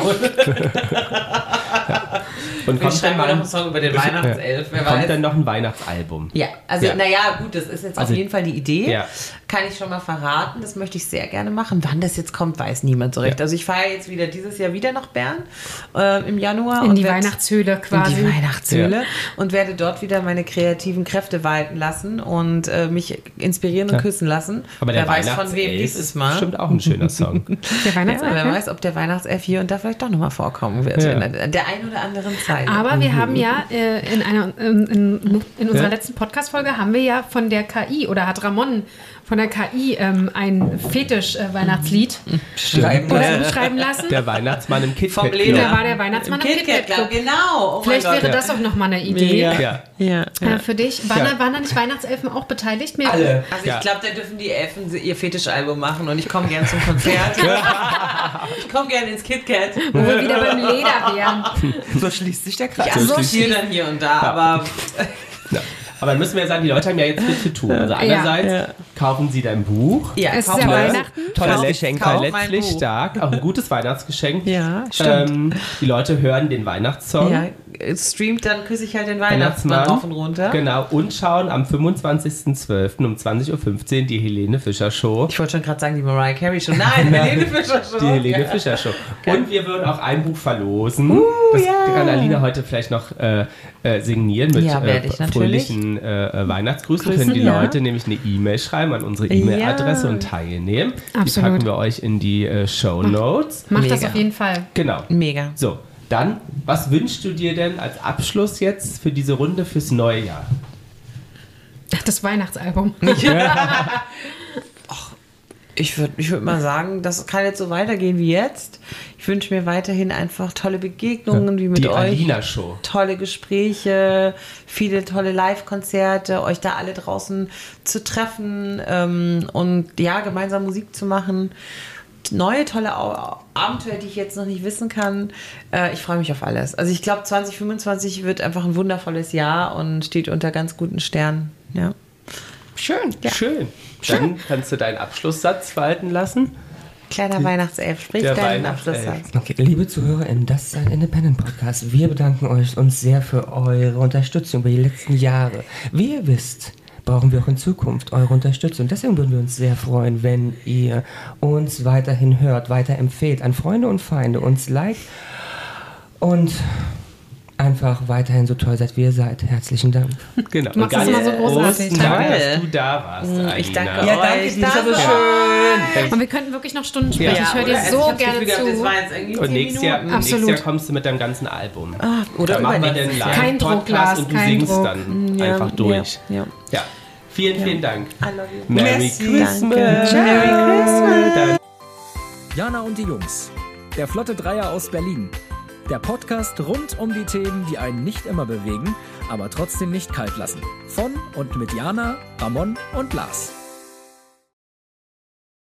und Wir kommt dann schreiben mal noch mal einen Song über den Weihnachtself, wer kommt weiß. dann noch ein Weihnachtsalbum. Ja, also Ja. naja, gut, das ist jetzt Also- auf jeden Fall die Idee. Ja. Kann ich schon mal verraten, das möchte ich sehr gerne machen. Wann das jetzt kommt, weiß niemand so recht. Ja. Also ich fahre jetzt wieder dieses Jahr wieder nach Bern äh, im Januar. In und die werd- Weihnachtshöhle quasi. In die Weihnachtshöhle Ja. und werde dort wieder meine kreativen Kräfte walten lassen und äh, mich inspirieren und Ja. küssen lassen. Aber der wer weiß von wem Weihnachtself dieses ist Mal. bestimmt auch ein schöner Song. Der Ja, Weihnachtself. wer ja. weiß, ob der Weihnachtself hier und da vielleicht doch nochmal vorkommen wird. Ja. In der, der einen oder anderen Zeit. Aber wir haben ja äh, in, einer, in, in, in unserer Ja. letzten Podcast-Folge haben wir ja von der K I oder hat Ramon von der K I ähm, ein Fetisch-Weihnachtslied Schreiben. äh, schreiben lassen. Der Weihnachtsmann im KitKat Vom Club. Leder. Da war der Weihnachtsmann Im im KitKat KitKat Club, Club. genau. Oh Vielleicht mein wäre Gott. das auch nochmal eine Idee Mega. Ja. Ja, äh, für dich. Waren, Ja. da, waren da nicht Weihnachtselfen auch beteiligt? Mir- Alle. Also Ja. ich glaube, da dürfen die Elfen ihr Fetischalbum machen und ich komme gern zum Konzert. Ich komme gern ins KitKat. Wo wir wieder beim Leder wären. So schließt sich der Kreis. Ich assoziiere dann hier und da, aber Ja. Aber dann müssen wir ja sagen, die Leute haben ja jetzt viel zu tun. Also einerseits Ja. kaufen sie dein Buch. ja, Es ist kauf ja mal. Weihnachten. Tolles Kauf- Geschenk. kauf mein Verletzlich Buch. stark, auch ein gutes Weihnachtsgeschenk. Ja, stimmt. Ähm, die Leute hören den Weihnachtssong. Ja, streamt, dann küsse ich halt den Weihnachtsmann Weihnachtsmann. rauf und runter. Genau, und schauen am fünfundzwanzigsten zwölften um zwanzig Uhr fünfzehn die Helene Fischer Show. Ich wollte schon gerade sagen, die Mariah Carey Show. Nein, die Helene Fischer Show. Die Helene Ja. Fischer Show. Und wir würden auch ein Buch verlosen. das ja. kann Alina heute vielleicht noch äh, äh, signieren mit Ja, werde äh, ich natürlich. fröhlichen äh, äh, Weihnachtsgrüßen. Grüßen, Können die ja. Leute nämlich eine E-Mail schreiben an unsere E-Mail-Adresse Ja. und teilnehmen. Die Absolut. packen wir euch in die äh, Show Notes. Mach das Mega. auf jeden Fall. Genau. Mega. So, dann, was wünschst du dir denn als Abschluss jetzt für diese Runde fürs neue Jahr? Das Weihnachtsalbum. Ich würde ich würd mal sagen, das kann jetzt so weitergehen wie jetzt. Ich wünsche mir weiterhin einfach tolle Begegnungen wie mit die euch. Alina Show. Tolle Gespräche, viele tolle Live-Konzerte, euch da alle draußen zu treffen ähm, und ja, gemeinsam Musik zu machen. Neue tolle Au- Abenteuer, die ich jetzt noch nicht wissen kann. Äh, ich freue mich auf alles. Also ich glaube, zwanzig fünfundzwanzig wird einfach ein wundervolles Jahr und steht unter ganz guten Sternen. Ja. Schön, schön. Dann kannst du deinen Abschlusssatz walten lassen. Kleiner Weihnachtself, sprich Der deinen Weihnachtself. Abschlusssatz. Okay, liebe ZuhörerInnen, das ist ein Independent-Podcast. Wir bedanken euch uns sehr für eure Unterstützung über die letzten Jahre. Wie ihr wisst, brauchen wir auch in Zukunft eure Unterstützung. Deswegen würden wir uns sehr freuen, wenn ihr uns weiterhin hört, weiterempfehlt an Freunde und Feinde, uns liked und einfach weiterhin so toll seid, wie ihr seid. Herzlichen Dank. Genau. Du machst das immer so großartig. großen Dank, Toll. dass du da warst, Ich danke Alina. Ja, danke, euch. das ist aber Danke. schön. Und wir könnten wirklich noch Stunden sprechen. Ja, ich höre oder? dir Also so ich hab's gerne Gefühl gehabt, das zu. war jetzt irgendwie Und zehn nächstes Jahr, Minuten. nächstes Absolut. Jahr kommst du mit deinem ganzen Album. Ah, oder Dann machen wir den übernächstes Jahr. Kein Druck, Live-Podcast Lars, und du kein singst Druck. dann Ja, einfach durch. Ja, ja. Ja. Vielen, vielen Dank. I love you. Merry Merci. Christmas. Danke. Merry Christmas. Dann Jana und die Jungs. Der Flotte Dreier aus Berlin. Der Podcast rund um die Themen, die einen nicht immer bewegen, aber trotzdem nicht kalt lassen. Von und mit Jana, Ramon und Lars.